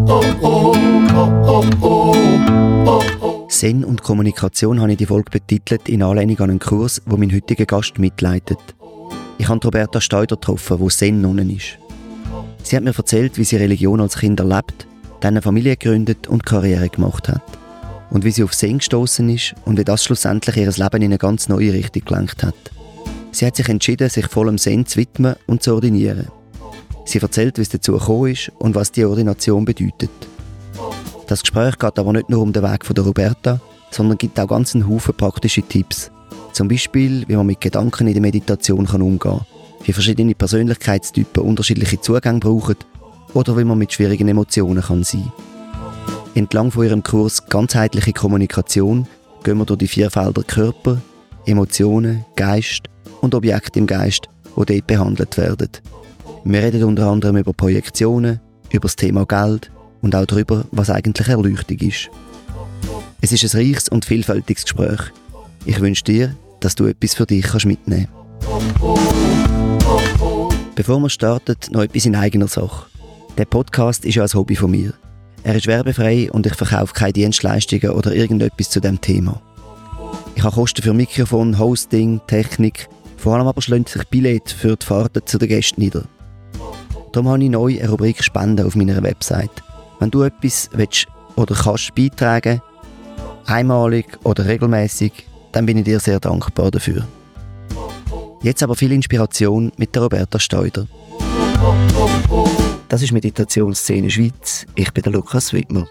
Zen und Kommunikation habe ich die Folge betitelt in Anlehnung an einen Kurs, wo mein heutiger Gast mitleitet. Ich habe Roberta Steuder getroffen, die Zen-Nonne ist. Sie hat mir erzählt, wie sie Religion als Kind erlebt, dann eine Familie gegründet und Karriere gemacht hat. Und wie sie auf Zen gestossen ist und wie das schlussendlich ihr Leben in eine ganz neue Richtung gelenkt hat. Sie hat sich entschieden, sich vollem Zen zu widmen und zu ordinieren. Sie erzählt, wie es dazu gekommen ist und was die Ordination bedeutet. Das Gespräch geht aber nicht nur um den Weg von der Roberta, sondern gibt auch ganz einen Haufen praktische Tipps. Zum Beispiel, wie man mit Gedanken in der Meditation umgehen kann, wie verschiedene Persönlichkeitstypen unterschiedliche Zugänge brauchen oder wie man mit schwierigen Emotionen sein kann. Entlang von ihrem Kurs «Ganzheitliche Kommunikation» gehen wir durch die 4 Felder Körper, Emotionen, Geist und Objekte im Geist, die dort behandelt werden. Wir reden unter anderem über Projektionen, über das Thema Geld und auch darüber, was eigentlich Erleuchtung ist. Es ist ein reiches und vielfältiges Gespräch. Ich wünsche dir, dass du etwas für dich mitnehmen kannst. Bevor wir starten, noch etwas in eigener Sache. Der Podcast ist ja ein Hobby von mir. Er ist werbefrei und ich verkaufe keine Dienstleistungen oder irgendetwas zu diesem Thema. Ich habe Kosten für Mikrofon, Hosting, Technik, vor allem aber schlägt sich Billett für die Fahrten zu den Gästen nieder. Darum habe ich neu eine Rubrik Spenden auf meiner Website. Wenn du etwas willst oder kannst beitragen, einmalig oder regelmäßig, dann bin ich dir sehr dankbar dafür. Jetzt aber viel Inspiration mit der Roberta Steuder. Das ist Meditationsszene Schweiz. Ich bin der Lukas Wittmer.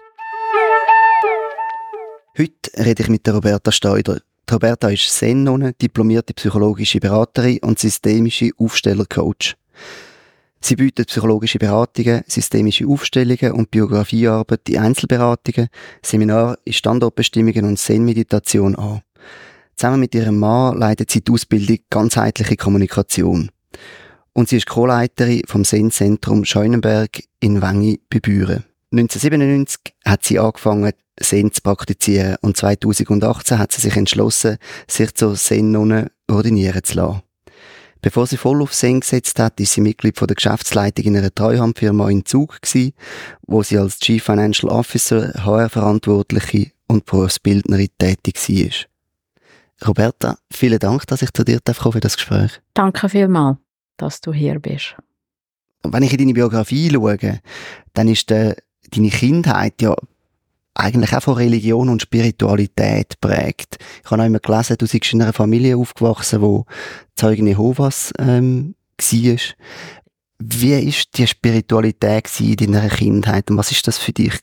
Heute rede ich mit der Roberta Steuder. Die Roberta ist Zen-Nonne, diplomierte psychologische Beraterin und systemische Aufstellercoach. Sie bietet psychologische Beratungen, systemische Aufstellungen und Biografiearbeit in Einzelberatungen, Seminare in Standortbestimmungen und Zen-Meditation an. Zusammen mit ihrem Mann leitet sie die Ausbildung Ganzheitliche Kommunikation. Und sie ist Co-Leiterin vom Zen-Zentrum Scheunenberg in Wengi bei Büren. 1997 hat sie angefangen, Zen zu praktizieren und 2018 hat sie sich entschlossen, sich zur Zen-Nonne ordinieren zu lassen. Bevor sie voll auf Zen gesetzt hat, ist sie Mitglied von der Geschäftsleitung in einer Treuhandfirma in Zug gewesen, wo sie als Chief Financial Officer, HR-Verantwortliche und Berufsbildnerin tätig war. Roberta, vielen Dank, dass ich zu dir kommen für das Gespräch. Danke vielmals, dass du hier bist. Wenn ich in deine Biografie schaue, dann ist deine Kindheit ja eigentlich auch von Religion und Spiritualität prägt. Ich habe auch immer gelesen, du seist in einer Familie aufgewachsen, wo Zeugen Jehovas war. Wie war die Spiritualität in deiner Kindheit und was war das für dich?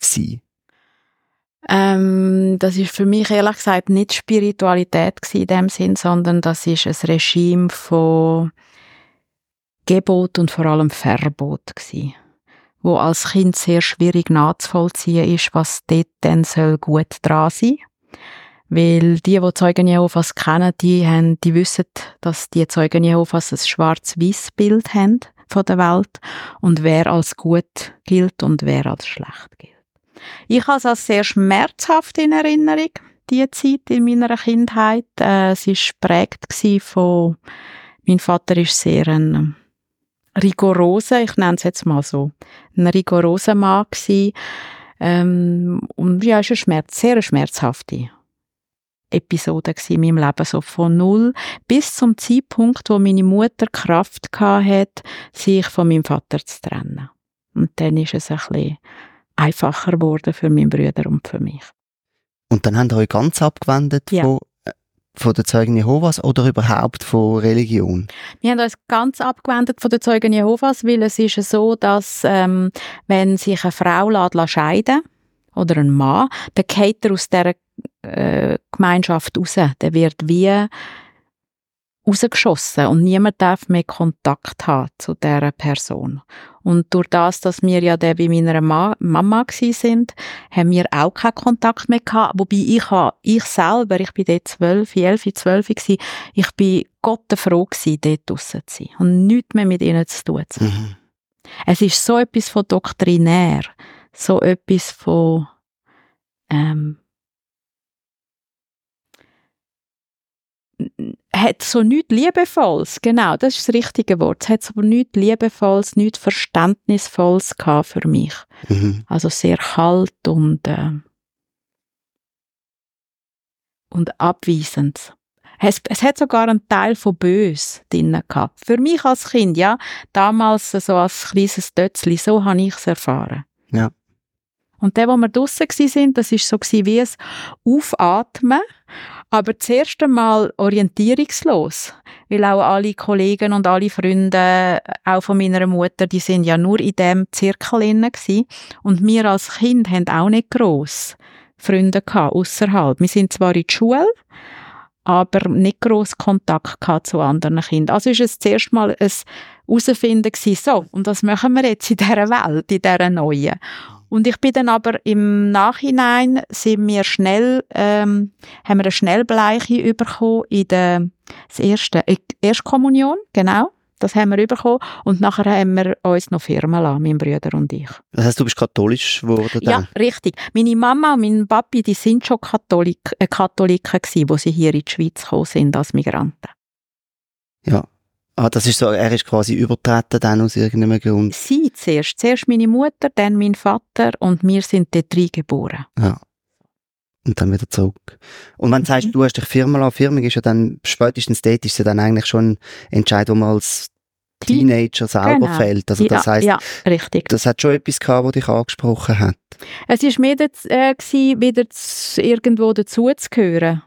Das ist für mich ehrlich gesagt nicht Spiritualität in dem Sinn, sondern das ist ein Regime von Gebot und vor allem Verbot gsi, wo als Kind sehr schwierig nachzuvollziehen ist, was dort dann soll gut dran sein. Weil die Zeugen Jehovas kennen, die wissen, dass die Zeugen Jehovas ein schwarz-weiß Bild haben von der Welt und wer als gut gilt und wer als schlecht gilt. Ich habe es als sehr schmerzhaft in Erinnerung, diese Zeit in meiner Kindheit. Es war geprägt von, mein Vater ist sehr ein rigoroser, ich nenne es jetzt mal so, ein rigoroser Mann gsi. Und ja, es war eine sehr schmerzhafte Episode in meinem Leben, so von 0 bis zum Zeitpunkt, wo meine Mutter Kraft hatte, sich von meinem Vater zu trennen. Und dann ist es ein bisschen einfacher geworden für meinen Bruder und für mich. Und dann habt ihr euch ganz abgewendet von den Zeugen Jehovas oder überhaupt von Religion? Wir haben uns ganz abgewendet von den Zeugen Jehovas, weil es ist so, dass wenn sich eine Frau scheiden lässt, oder ein Mann, dann geht er aus dieser Gemeinschaft raus. Der wird wie rausgeschossen und niemand darf mehr Kontakt haben zu dieser Person. Und durch das, dass wir ja dann bei meiner Mama sind, haben wir auch keinen Kontakt mehr gehabt. Wobei ich selber, ich bin dort 11, 12 gewesen, ich bin Gott froh gewesen, dort draussen zu sein und nichts mehr mit ihnen zu tun zu haben. Mhm. Es ist so etwas von doktrinär, so etwas von hat so nichts Liebevolles, genau, das ist das richtige Wort. Es hat so nichts Liebevolles, nichts Verständnisvolles gehabt für mich. Also sehr kalt und abweisend. Es hat sogar einen Teil von bös drin gehabt. Für mich als Kind, ja, damals so als kleines Dötzli, so habe ich es erfahren. Ja. Und der, wo wir draussen waren, das war so wie ein Aufatmen, aber das erste Mal orientierungslos. Weil auch alle Kollegen und alle Freunde, auch von meiner Mutter, die sind ja nur in diesem Zirkel drin gewesen. Und wir als Kind haben auch nicht gross Freunde gehabt, ausserhalb. Wir sind zwar in der Schule, aber nicht gross Kontakt gehabt zu anderen Kindern. Also war es zuerst mal ein Herausfinden gewesen, so, und was machen wir jetzt in dieser Welt, in dieser neuen? Und ich bin dann aber im Nachhinein haben wir eine Schnellbleiche bekommen in der Erstkommunion, genau. Das haben wir bekommen. Und nachher haben wir uns noch firmen lassen, mein Bruder und ich. Das heisst, du bist katholisch geworden? Ja, richtig. Meine Mama und mein Papi, die sind schon Katholiken gewesen, als sie hier in die Schweiz gekommen sind als Migranten. Ja. Das ist so, er ist quasi übertreten dann aus irgendeinem Grund? Sie zuerst. Zuerst meine Mutter, dann mein Vater und wir sind dort reingeboren. Ja. Und dann wieder zurück. Und wenn du sagst, du hast dich firmen lassen, Firmung ist ja dann, spätestens dort ist ja dann eigentlich schon ein Entscheid, wo man als Teenager selber fällt. Also das heisst, ja, richtig. Das hat schon etwas gehabt, was dich angesprochen hat. Es war mehr wieder irgendwo dazuzugehören.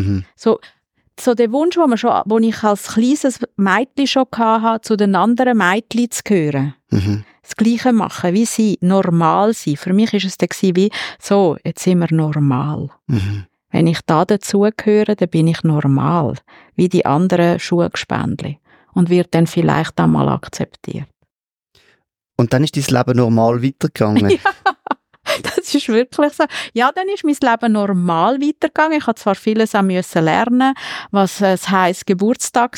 So der Wunsch, den ich als kleines Mädchen schon hatte, zu den anderen Mädchen zu gehören. Das Gleiche machen wie sie, normal sein. Für mich war es dann wie, so, jetzt sind wir normal. Wenn ich da dazugehöre, dann bin ich normal. Wie die anderen Schuhgespendli. Und wird dann vielleicht einmal akzeptiert. Und dann ist dein Leben normal weitergegangen? Ja. Das ist wirklich so. Ja, dann ist mein Leben normal weitergegangen. Ich musste zwar vieles auch lernen, was es heisst, Geburtstag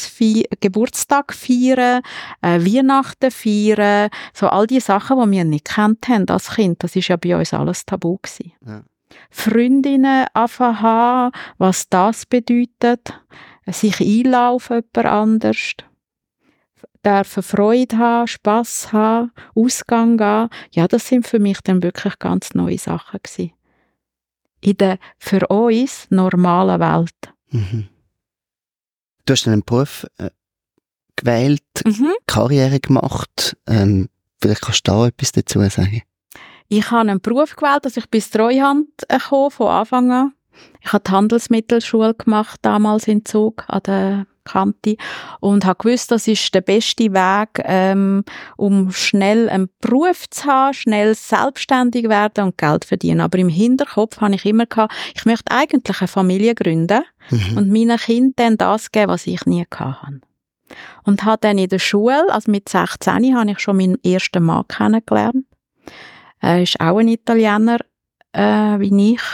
feiern, Weihnachten feiern, so all die Sachen, die wir nicht gekannt haben als Kind. Das ist ja bei uns alles tabu gewesen. Ja. Freundinnen haben, was das bedeutet, sich einlassen auf jemand anders. Dürfen Freude haben, Spass haben, Ausgang gehen. Ja, das sind für mich dann wirklich ganz neue Sachen gewesen. In der für uns normalen Welt. Du hast einen Beruf gewählt, Karriere gemacht. Vielleicht kannst du da etwas dazu sagen. Ich habe einen Beruf gewählt, also ich bin ins Treuhand gekommen, von Anfang an. Ich habe die Handelsmittelschule gemacht, damals in Zug, an der Kante, und habe gewusst, das ist der beste Weg, um schnell einen Beruf zu haben, schnell selbstständig werden und Geld verdienen. Aber im Hinterkopf habe ich immer gehabt, ich möchte eigentlich eine Familie gründen und meinen Kindern das geben, was ich nie hatte. Und habe dann in der Schule, also mit 16, habe ich schon meinen ersten Mann kennengelernt. Er ist auch ein Italiener, wie ich.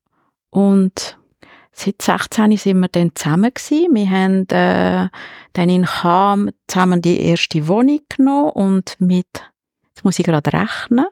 Und seit 16 sind wir dann zusammen gewesen. Wir haben dann in Cham zusammen die erste Wohnung genommen und jetzt muss ich gerade rechnen,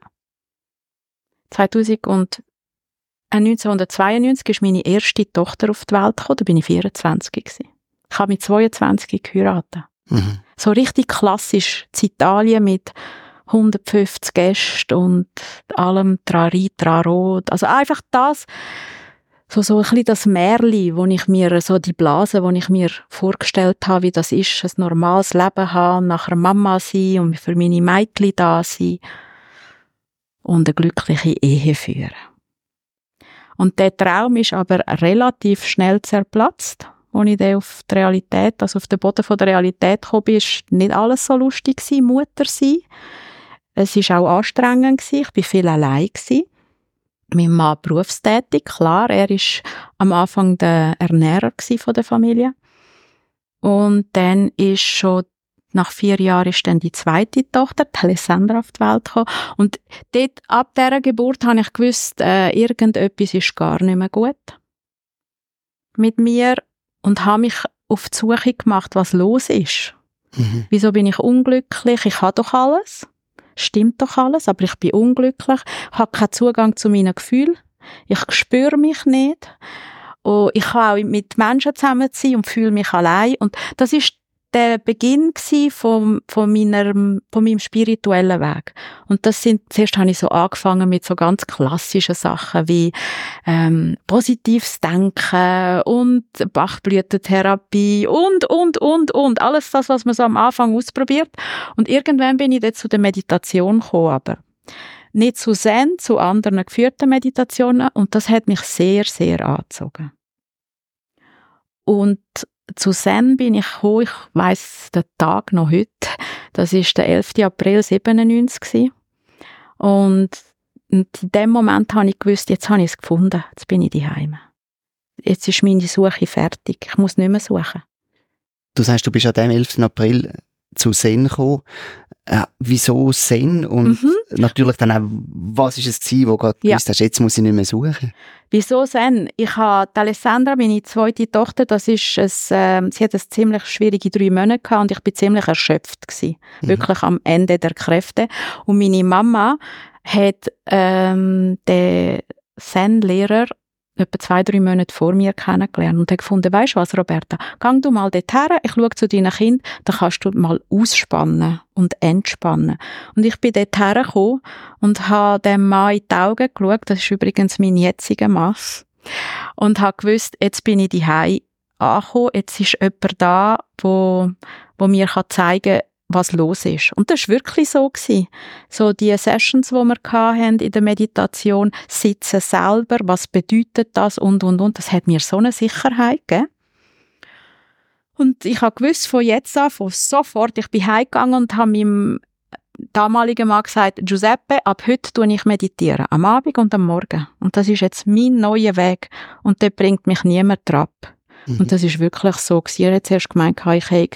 1992 ist meine erste Tochter auf die Welt gekommen, da bin ich 24 gewesen. Ich habe mit 22 geheiratet. So richtig klassisch in Italien mit 150 Gästen und allem Trari, Trarot. Also einfach das, so ein bisschen das Märchen, wo ich mir, so die Blase, wo ich mir vorgestellt habe, wie das ist, ein normales Leben haben, nachher Mama sein und für meine Mädchen da sein und eine glückliche Ehe führen. Und der Traum ist aber relativ schnell zerplatzt. Als ich dann auf die Realität, also auf den Boden von der Realität gekommen bin, ist nicht alles so lustig gewesen, Mutter sein. Es war auch anstrengend gewesen, ich war viel allein gewesen. Mein Mann berufstätig, klar, er war am Anfang der Ernährer von der Familie. Und dann ist schon, nach 4 Jahren ist dann die zweite Tochter, die Alessandra, auf die Welt gekommen. Und dort, ab dieser Geburt habe ich gewusst, irgendetwas ist gar nicht mehr gut mit mir und habe mich auf die Suche gemacht, was los ist. Wieso bin ich unglücklich? Ich habe doch alles. Stimmt doch alles, aber ich bin unglücklich. Ich habe keinen Zugang zu meinen Gefühlen. Ich spüre mich nicht. Und ich kann auch mit Menschen zusammen sein und fühle mich allein. Und das ist der Beginn von meinem spirituellen Weg. Und zuerst habe ich so angefangen mit so ganz klassischen Sachen wie positives Denken und Bachblütentherapie und alles das, was man so am Anfang ausprobiert. Und irgendwann bin ich dann zu der Meditation gekommen, aber nicht zu Zen, zu anderen geführten Meditationen. Und das hat mich sehr, sehr angezogen. Und zu Zen bin ich gekommen, ich weiss den Tag noch heute. Das war der 11. April 1997. Und in dem Moment habe ich gewusst, jetzt habe ich es gefunden, jetzt bin ich daheim. Jetzt ist meine Suche fertig, ich muss nicht mehr suchen. Du sagst, du bist an dem 11. April zu Zen gekommen. Wieso Zen? Und natürlich dann auch, was war es gewesen, wo du gewusst hast, jetzt muss ich nicht mehr suchen? Wieso Zen? Ich habe Alessandra, meine zweite Tochter, sie hat ziemlich schwierige 3 Monate gehabt und ich bin ziemlich erschöpft gewesen. Wirklich am Ende der Kräfte. Und meine Mama hat den Zen-Lehrer etwa 2-3 Monate vor mir kennengelernt und hat gefunden, weisst du was, Roberta, geh du mal dorthin, ich schaue zu deinen Kindern, dann kannst du mal ausspannen und entspannen. Und ich bin dorthin gekommen und habe dem Mann in die Augen geschaut, das ist übrigens mein jetziger Mann, und habe gewusst, jetzt bin ich daheim angekommen, jetzt ist jemand da, wo mir zeigen kann, was los ist. Und das war wirklich so gewesen. So die Sessions, die wir hatten in der Meditation, sitzen selber, was bedeutet das und. Das hat mir so eine Sicherheit gegeben. Und ich habe gewusst, von jetzt an, von sofort, ich bin heimgegangen und habe meinem damaligen Mann gesagt, Giuseppe, ab heute tue ich meditieren. Am Abend und am Morgen. Und das ist jetzt mein neuer Weg. Und dort bringt mich niemand drauf. Und das ist wirklich so gewesen. Er hat zuerst gemeint, ich hätte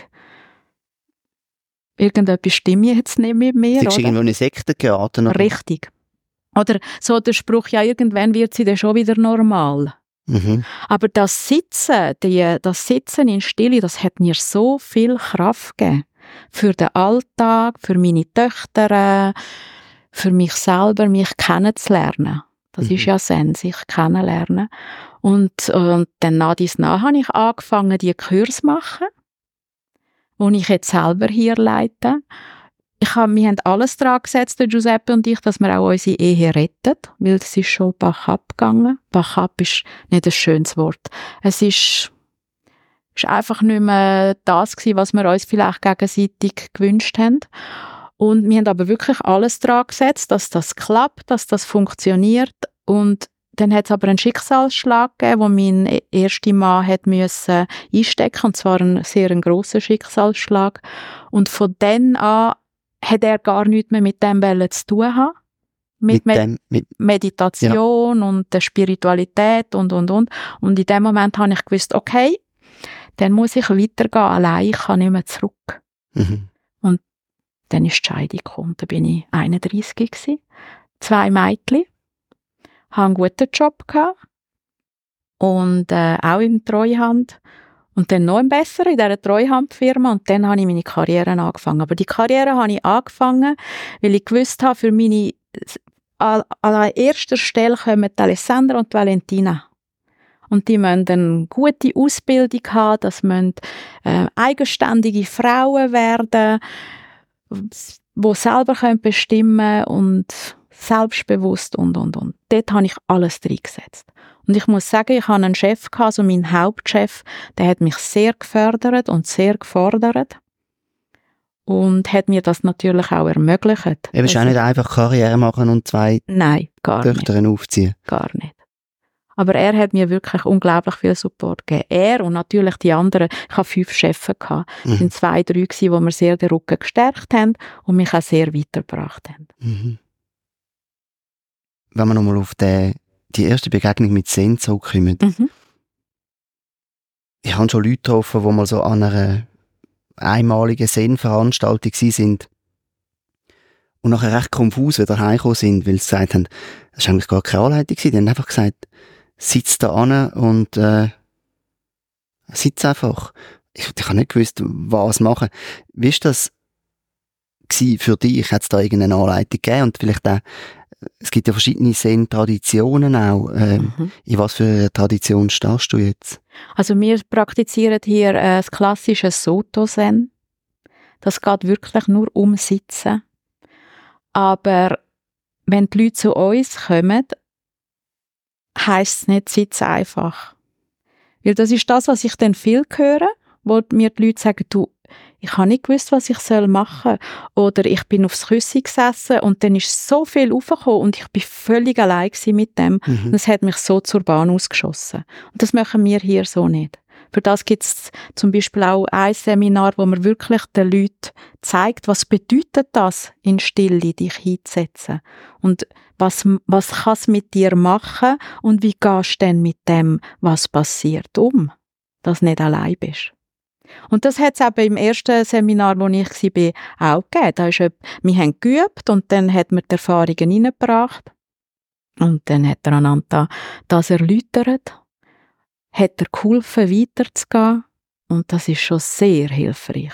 irgendetwas stimme jetzt nicht mit mir. Sie ist irgendwo in eine Sekte geraten? Oder? Richtig. Oder so der Spruch, ja, irgendwann wird sie dann schon wieder normal. Aber das Sitzen in Stille, das hat mir so viel Kraft gegeben. Für den Alltag, für meine Töchter, für mich selber, mich kennenzulernen. Das ist ja Zen, sich kennenlernen. Und dann nach habe ich angefangen, die Kurse zu machen, die ich jetzt selber hier leite. Wir haben alles daran gesetzt, Giuseppe und ich, dass wir auch unsere Ehe retten, weil es ist schon bachab gegangen. Bachab ist nicht ein schönes Wort. Es ist einfach nicht mehr das gewesen, was wir uns vielleicht gegenseitig gewünscht haben. Und wir haben aber wirklich alles daran gesetzt, dass das klappt, dass das funktioniert. Und dann hat es aber einen Schicksalsschlag gegeben, wo mein erster Mann hat müssen einstecken, und zwar einen sehr grossen Schicksalsschlag. Und von dann an hat er gar nichts mehr mit dem zu tun haben. Mit Meditation und der Spiritualität und. Und in dem Moment habe ich gewusst, okay, dann muss ich weitergehen, allein, ich kann nicht mehr zurück. Und dann ist die Scheidung gekommen, da bin ich 31 gewesen, 2 Mädchen. Hatte einen guten Job gehabt und auch in der Treuhand und dann noch einen besseren in dieser Treuhandfirma und dann habe ich meine Karriere angefangen. Aber die Karriere habe ich angefangen, weil ich gewusst habe, für meine an erster Stelle kommen die Alessandra und die Valentina. Und die müssen eine gute Ausbildung haben, das müssen eigenständige Frauen werden, die selber bestimmen können und selbstbewusst und. Dort habe ich alles reingesetzt. Und ich muss sagen, ich hatte einen Chef, also meinen Hauptchef, der hat mich sehr gefördert und sehr gefordert. Und hat mir das natürlich auch ermöglicht. Es ist auch nicht einfach Karriere machen und 2 Töchter aufziehen. Gar nicht. Aber er hat mir wirklich unglaublich viel Support gegeben. Er und natürlich die anderen. Ich hatte 5 Chefs gehabt. Es waren 2, 3 gewesen, die mir sehr den Rücken gestärkt haben und mich auch sehr weitergebracht haben. Wenn wir nochmal auf die erste Begegnung mit Zen zurückkommen. Ich habe schon Leute getroffen, die mal so an einer einmaligen Zen-Veranstaltung waren und nachher recht konfus wieder heimgekommen sind, weil sie gesagt haben, das war eigentlich gar keine Anleitung. Die haben einfach gesagt, sitz da an und sitz einfach. Ich habe nicht gewusst, was machen. Wie war das für dich? Hat es da irgendeine Anleitung gegeben und vielleicht auch es gibt ja verschiedene Zen-Traditionen auch. In was für eine Tradition stehst du jetzt? Also wir praktizieren hier das klassische Soto-Zen. Das geht wirklich nur um Sitzen. Aber wenn die Leute zu uns kommen, heisst es nicht, sitz einfach. Weil das ist das, was ich dann viel höre, wo mir die Leute sagen, du, ich habe nicht gewusst, was ich machen soll. Oder ich bin aufs Küssi gesessen und dann ist so viel aufgekommen und ich bin völlig allein mit dem. Und es hat mich so zur Bahn ausgeschossen. Und das machen wir hier so nicht. Für das gibt es zum Beispiel auch ein Seminar, wo man wirklich den Leuten zeigt, was bedeutet das, in Stille dich hinzusetzen. Und was kann es mit dir machen und wie gehst du denn mit dem, was passiert, dass du nicht allein bist. Und das hat es eben im ersten Seminar, wo ich war, auch gegeben. Wir haben geübt und dann hat man die Erfahrungen hineingebracht. Und dann hat er einander das erläutert, hat er geholfen, weiterzugehen. Und das ist schon sehr hilfreich.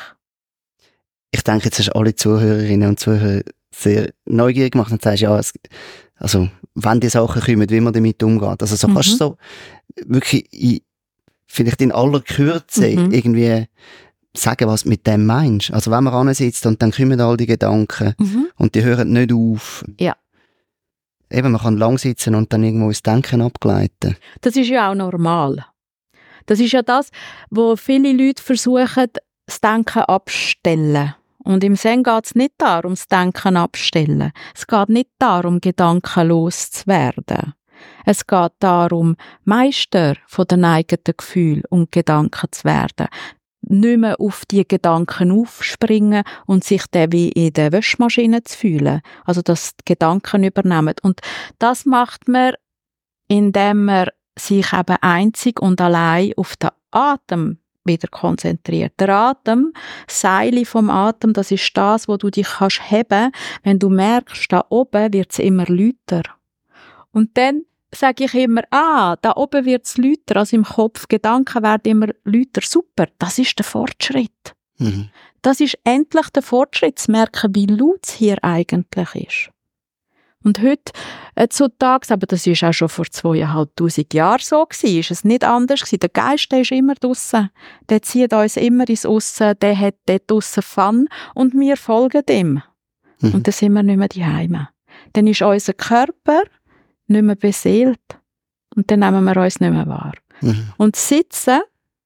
Ich denke, jetzt hast du alle Zuhörerinnen und Zuhörer sehr neugierig gemacht und sagst, ja, also, wenn die Sachen kommen, wie man damit umgeht. Also, so kannst du so wirklich vielleicht in aller Kürze irgendwie sagen, was du mit dem meinst. Also wenn man ansitzt und dann kommen all die Gedanken und die hören nicht auf. Ja. Eben, man kann lang sitzen und dann irgendwo ins Denken abgleiten. Das ist ja auch normal. Das ist ja das, wo viele Leute versuchen, das Denken abstellen. Und im Zen geht es nicht darum, das Denken abstellen. Es geht nicht darum, gedankenlos zu werden. Es geht darum, Meister von den eigenen Gefühlen und Gedanken zu werden. Nicht mehr auf die Gedanken aufspringen und sich dann wie in der Waschmaschine zu fühlen. Also, dass die Gedanken übernehmen. Und das macht man, indem man sich eben einzig und allein auf den Atem wieder konzentriert. Der Atem, Seile vom Atem, das ist das, wo du dich kannst heben. Wenn du merkst, da oben wird es immer lauter. Und dann sage ich immer, da oben wird es lauter, also im Kopf, Gedanken werden immer lauter. Super, das ist der Fortschritt. Das ist endlich der Fortschritt, zu merken, wie laut es hier eigentlich ist. Und heutzutage, aber das ist auch schon vor 2500 Jahren so gewesen, ist es nicht anders gewesen. Der Geist, der ist immer draussen. Der zieht uns immer ins Aussen, der hat dort draussen Fun und wir folgen ihm. Und dann sind wir nicht mehr daheim. Dann ist unser Körper nicht mehr beseelt und dann nehmen wir uns nicht mehr wahr. Und Sitzen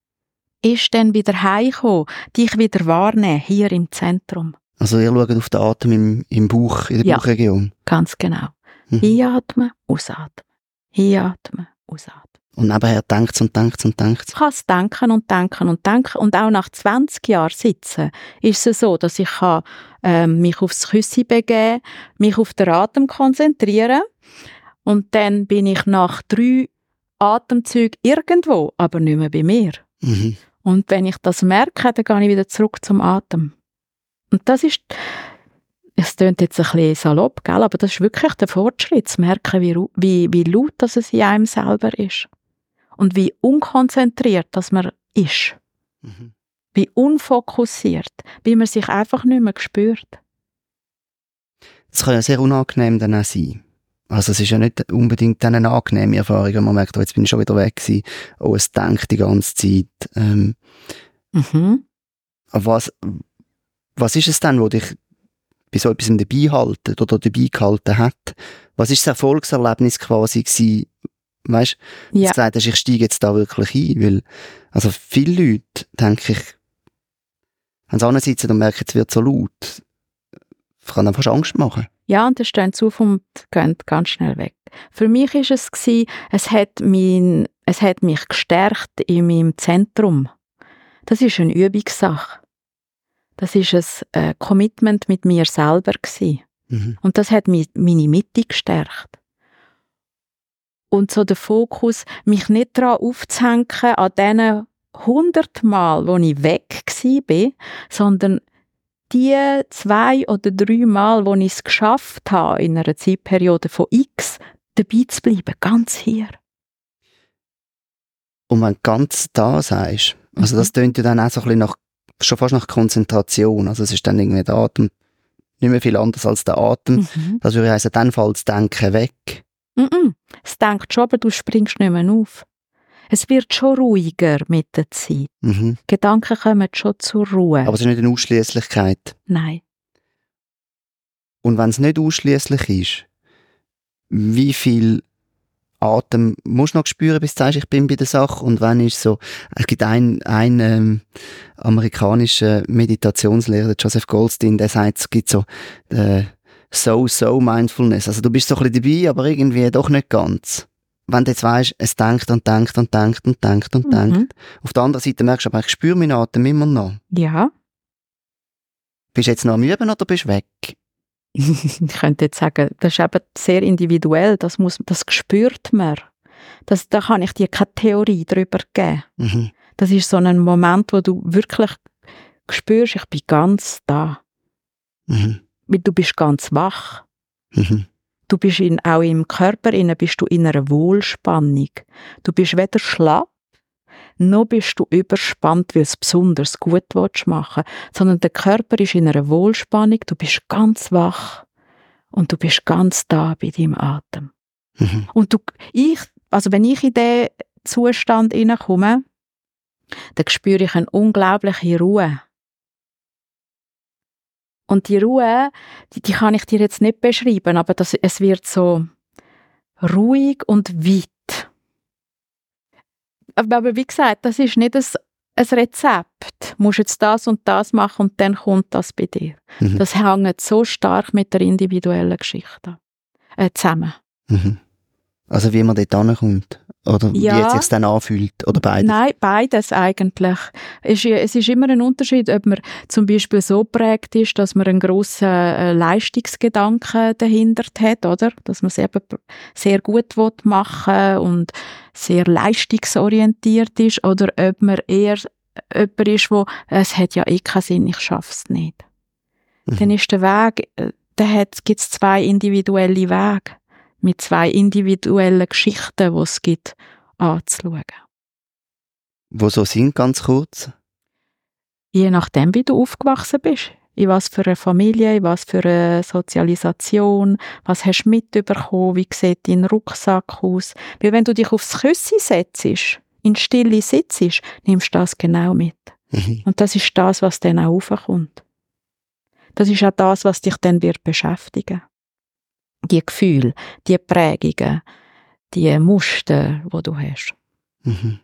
ist dann wieder heimkommen, dich wieder wahrnehmen, hier im Zentrum. Also ihr schaut auf den Atem im Bauch, in der Bauchregion? Ganz genau. Einatmen, ausatmen. Einatmen, ausatmen. Und nebenher denkt und denkt und denkt. Ich kann es denken und denken und denken. Und auch nach 20 Jahren Sitzen ist es so, dass ich mich aufs Küssi begeben kann, mich auf den Atem konzentrieren. Und dann bin ich nach 3 Atemzügen irgendwo, aber nicht mehr bei mir. Und wenn ich das merke, dann gehe ich wieder zurück zum Atem. Und das ist, es klingt jetzt ein bisschen salopp, gell? Aber das ist wirklich der Fortschritt, zu merken, wie laut das es in einem selber ist. Und wie unkonzentriert das man ist. Wie unfokussiert, wie man sich einfach nicht mehr spürt. Das kann ja sehr unangenehm dann auch sein. Also es ist ja nicht unbedingt eine angenehme Erfahrung, wenn man merkt, jetzt bin ich schon wieder weg gewesen, es denkt die ganze Zeit. Aber was ist es denn, wo dich bei so etwas dabei haltet oder dabei gehalten hat? Was ist das Erfolgserlebnis quasi gewesen? Weißt du, ja. Gesagt hast, ich steige jetzt da wirklich ein, weil, also viele Leute, denke ich, wenn sie ansitzen und merken, es wird so laut, kann dann fast Angst machen. Ja, und dann stehen sie auf und gehen ganz schnell weg. Für mich war es gewesen, es hat mich gestärkt in meinem Zentrum. Das ist eine Übungssache. Das ist ein Commitment mit mir selber gewesen. Und das hat meine Mitte gestärkt. Und so der Fokus, mich nicht daran aufzuhängen, an diesen 100 Mal, wo ich weg war, sondern die 2 oder 3 Mal, wo ich es geschafft habe, in einer Zeitperiode von X, dabei zu bleiben, ganz hier. Und wenn du ganz da sagst, also das tönt ja dann auch so ein bisschen schon fast nach Konzentration, also es ist dann irgendwie der Atem nicht mehr viel anders als der Atem. Das würde heißen, dann fällt das Denken weg. Es denkt schon, aber du springst nicht mehr auf. Es wird schon ruhiger mit der Zeit. Gedanken kommen schon zur Ruhe. Aber es ist nicht eine Ausschliesslichkeit. Nein. Und wenn es nicht ausschliesslich ist, wie viel Atem musst du noch spüren, bis du sagst, ich bin bei der Sache? Und wenn ist so, es gibt einen amerikanischen Meditationslehrer, Joseph Goldstein, der sagt, es gibt so So-So-Mindfulness. Also du bist so ein bisschen dabei, aber irgendwie doch nicht ganz. Wenn du jetzt weisst, es denkt und denkt und denkt und denkt und denkt. Auf der anderen Seite merkst du aber, ich spüre meinen Atem immer noch. Ja. Bist du jetzt noch am Üben oder bist du weg? Ich könnte jetzt sagen, das ist eben sehr individuell, das spürt man. Da kann ich dir keine Theorie darüber geben. Das ist so ein Moment, wo du wirklich spürst, ich bin ganz da. Weil du bist ganz wach. Du bist auch im Körper bist du in einer Wohlspannung. Du bist weder schlapp, noch bist du überspannt, weil du es besonders gut machen willst, sondern der Körper ist in einer Wohlspannung, du bist ganz wach und du bist ganz da bei deinem Atem. Und wenn ich in diesen Zustand hineinkomme, dann spüre ich eine unglaubliche Ruhe. Und die Ruhe, die kann ich dir jetzt nicht beschreiben, aber es wird so ruhig und weit. Aber wie gesagt, das ist nicht ein Rezept. Du musst jetzt das und das machen und dann kommt das bei dir. Das hängt so stark mit der individuellen Geschichte zusammen. Also wie man dort hinkommt? Oder wie es sich dann anfühlt? Oder beides? Nein, beides eigentlich. Es ist immer ein Unterschied, ob man zum Beispiel so prägt ist, dass man einen grossen Leistungsgedanken dahinter hat, oder? Dass man es eben sehr gut machen will und sehr leistungsorientiert ist, oder ob man eher jemand ist, wo es hat ja eh keinen Sinn, ich schaffe es nicht. Dann ist der Weg, gibt es 2 individuelle Wege mit 2 individuellen Geschichten, die es gibt, anzuschauen. Wo so sind, ganz kurz? Je nachdem, wie du aufgewachsen bist. In was für eine Familie, in was für eine Sozialisation, was hast du mitbekommen, wie sieht dein Rucksack aus. Weil wenn du dich aufs Küssi setzt, in Stille sitzt, nimmst du das genau mit. Und das ist das, was dann auch raufkommt. Das ist auch das, was dich dann wird beschäftigen. Die Gefühle, die Prägungen, die Muster, die du hast. Du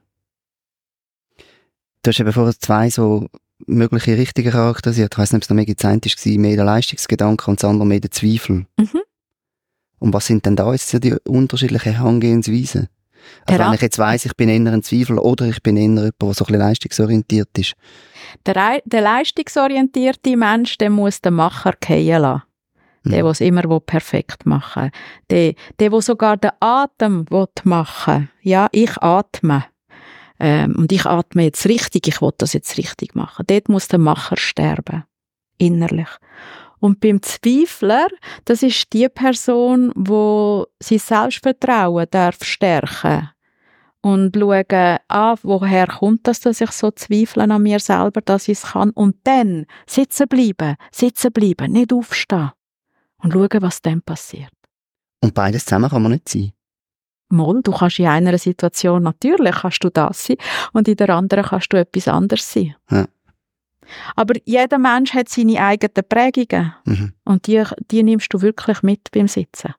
hast eben vorher 2 so mögliche Richtige charakterisiert. Ich weiss nicht, ob es noch mehr gezeigt war, mehr der Leistungsgedanke und das andere mehr der Zweifel. Und was sind denn da jetzt die unterschiedlichen Herangehensweisen? Also wenn ich jetzt weiss, ich bin eher ein Zweifler oder ich bin eher jemand, der so ein bisschen leistungsorientiert ist. Der leistungsorientierte Mensch, der muss den Macher fallen lassen. Der es immer perfekt machen will. Der sogar den Atem machen will. Ja, ich atme. Und ich atme jetzt richtig, ich will das jetzt richtig machen. Dort muss der Macher sterben. Innerlich. Und beim Zweifler, das ist die Person, die sein Selbstvertrauen darf stärken und schauen, woher kommt das, dass ich so zweifle an mir selber, dass ich es kann. Und dann sitzen bleiben, nicht aufstehen. Und schauen, was dann passiert. Und beides zusammen kann man nicht sein? Mal, du kannst in einer Situation, natürlich kannst du das sein, und in der anderen kannst du etwas anderes sein. Ja. Aber jeder Mensch hat seine eigenen Prägungen. Und die nimmst du wirklich mit beim Sitzen.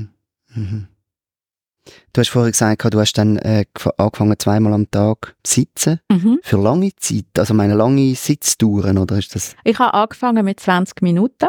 Du hast vorhin gesagt, du hast dann angefangen 2-mal am Tag zu sitzen. Für lange Zeit, also meine lange Sitzdauern, oder ist das? Ich habe angefangen mit 20 Minuten.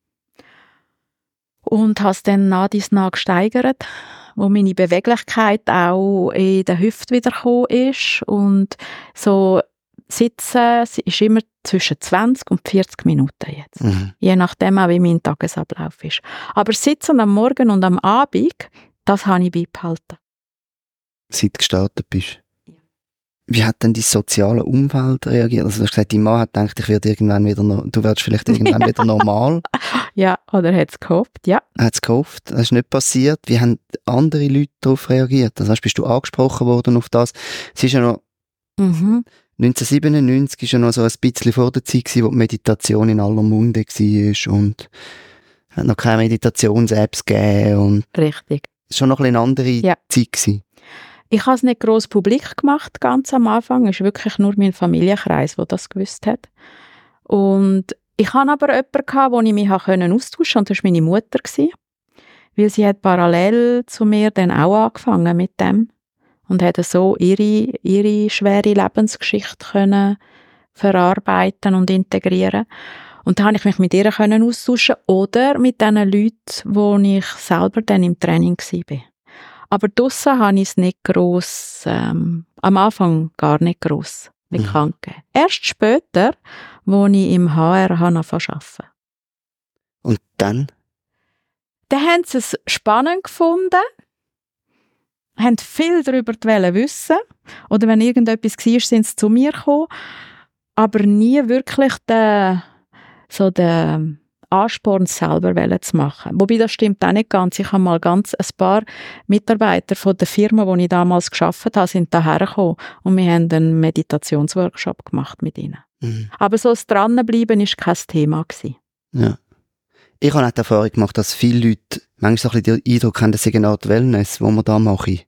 Und habe es dann nach gesteigert, wo meine Beweglichkeit auch in der Hüfte wiedergekommen ist. Und so sitzen ist immer zwischen 20 und 40 Minuten jetzt. Je nachdem auch, wie mein Tagesablauf ist. Aber sitzen am Morgen und am Abend, das habe ich beibehalten. Seit du gestartet bist? Ja. Wie hat denn dein soziale Umfeld reagiert? Also du hast gesagt, dein Mann hat gedacht, du werdest vielleicht irgendwann wieder normal. Ja, oder hat es gehofft, ja. Hat es gehofft, das ist nicht passiert. Wie haben andere Leute darauf reagiert? Also bist du angesprochen worden auf das? Es ist ja noch 1997 war ja noch so ein bisschen vor der Zeit, wo die Meditation in aller Munde war und es hat noch keine Meditations-Apps gegeben und Richtig. es war schon noch ein eine andere Zeit gewesen. Ich habe es nicht gross publik gemacht, ganz am Anfang. Es ist wirklich nur mein Familienkreis, der das gewusst hat. Und ich hatte aber jemanden, wo ich mich austauschen konnte, und das war meine Mutter. Weil sie hat parallel zu mir dann auch angefangen mit dem und hat so ihre schwere Lebensgeschichte können verarbeiten und integrieren. Und da konnte ich mich mit ihr austauschen oder mit den Leuten, wo ich selber dann im Training war. Aber draussen habe ich es nicht gross, am Anfang gar nicht gross bekannt gegeben. Erst später, als ich im HR angefangen habe. Und dann? Dann haben sie es spannend gefunden, haben viel darüber wissen. Oder wenn irgendetwas war, sind sie zu mir gekommen. Aber nie wirklich den Ansporn, selber zu machen. Wobei, das stimmt auch nicht ganz. Ich habe mal ein paar Mitarbeiter von der Firma, wo ich damals gearbeitet habe, sind daher gekommen und wir haben einen Meditationsworkshop gemacht mit ihnen. Mhm. Aber so das Dranbleiben war kein Thema gewesen. Ja. Ich habe auch die Erfahrung gemacht, dass viele Leute manchmal so ein bisschen den Eindruck haben, das ist eine Art Wellness, die wir da machen.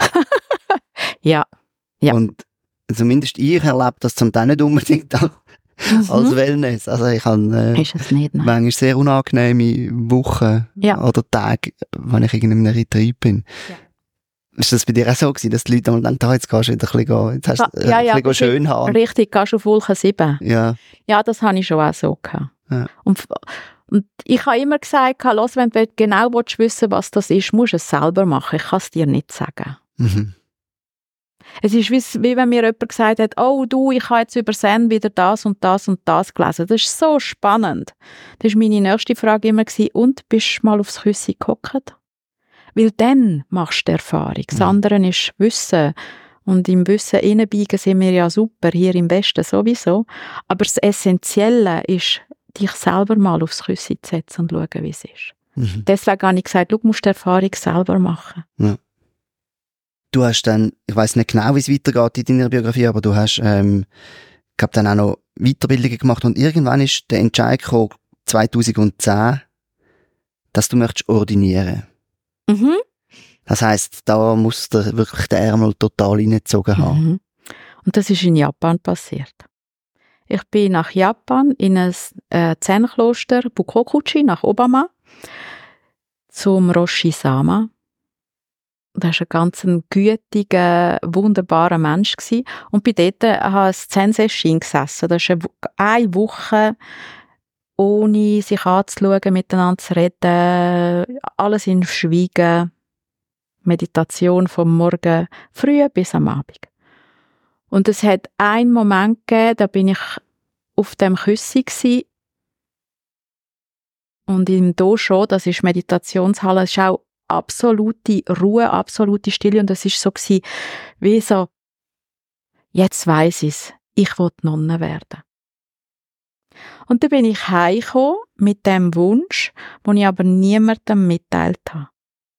Ja. Und zumindest ich erlebe das zum Teil nicht unbedingt als Wellness. Also ich habe ist es nicht, nein. manchmal sehr unangenehme Wochen oder Tage, wenn ich in einem Retreat bin. Ja. Ist das bei dir auch so gewesen, dass die Leute mal denken, jetzt gehst du wieder ein bisschen schön haben? Richtig, gehst du auf Wolke 7. Ja. Ja, das habe ich schon auch so gehabt. Ja. Und ich habe immer gesagt, wenn du genau wissen, was das ist, musst du es selber machen. Ich kann es dir nicht sagen. Mhm. Es ist wie wenn mir jemand gesagt hat, oh du, ich habe jetzt über Zen wieder das und das und das gelesen. Das ist so spannend. Das war meine nächste Frage immer. Und bist du mal aufs Küssi gehockt? Weil dann machst du die Erfahrung. Das andere ist Wissen. Und im Wissen hineinbiegen sind wir ja super, hier im Westen sowieso. Aber das Essentielle ist, dich selber mal aufs Küssi zu setzen und schauen, wie es ist. Mhm. Deswegen habe ich gesagt, du musst die Erfahrung selber machen. Ja. Du hast dann, ich weiss nicht genau, wie es weitergeht in deiner Biografie, aber du hast, dann auch noch Weiterbildungen gemacht und irgendwann ist der Entscheid gekommen, 2010, dass du möchtest ordinieren. Mhm. Das heisst, da musst du wirklich den Ärmel total reingezogen haben. Mhm. Und das ist in Japan passiert. Ich bin nach Japan in ein Zen-Kloster, Bukokuchi, nach Obama, zum Roshi Sama. Das war ein ganz gütiger, wunderbarer Mensch. Und bei dort habe ich ein Zen-Session gesessen. Das ist eine Woche, ohne sich anzuschauen, miteinander zu reden, alles in Schweigen, Meditation vom Morgen früh bis am Abend. Und es hat einen Moment gegeben, da bin ich auf dem Küssi gsi und im Dojo, das ist Meditationshalle, es ist auch absolute Ruhe, absolute Stille und es ist so gsi, wie so, jetzt weiss ich's, ich will Nonne werden. Und dann bin ich heimgekommen mit dem Wunsch, den ich aber niemandem mitteilt habe.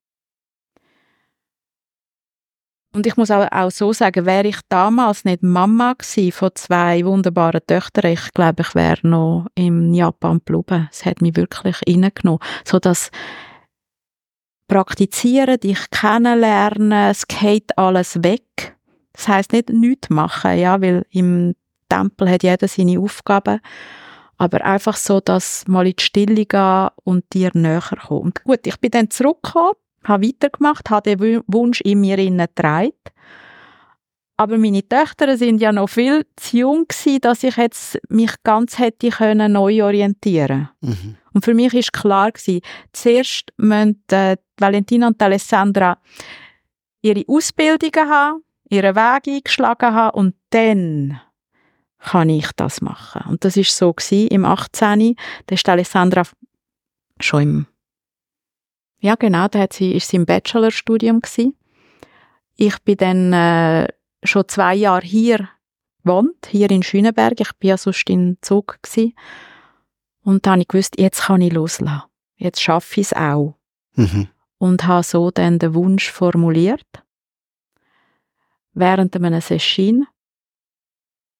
Und ich muss auch so sagen, wäre ich damals nicht Mama gewesen von 2 wunderbaren Töchtern, ich glaube, ich wäre noch in Japan geblieben. Es hat mich wirklich reingenommen. So das Praktizieren, dich kennenlernen, es geht alles weg. Das heisst nicht nichts machen, ja, weil im Tempel hat jeder seine Aufgaben. Aber einfach so, dass mal in die Stille gehen und dir näher kommen. Und gut, ich bin dann zurückgekommen, habe weitergemacht, habe den Wunsch in mir getragen. Aber meine Töchter sind ja noch viel zu jung gewesen, dass ich jetzt mich ganz hätte können neu orientieren. Mhm. Und für mich war klar gewesen, zuerst müssen Valentina und Alessandra ihre Ausbildungen haben, ihren Weg eingeschlagen haben und dann kann ich das machen. Und das war so gewesen, im 18. Da ist Alessandra schon im ja, genau, da ist sie im Bachelorstudium gewesen. Ich bin dann schon 2 Jahre hier gewohnt, hier in Schöneberg. Ich war ja sonst in Zug gewesen. Und dann habe ich gewusst, jetzt kann ich loslassen. Jetzt schaffe ich es auch. Mhm. Und habe so dann den Wunsch formuliert. Während einem Session.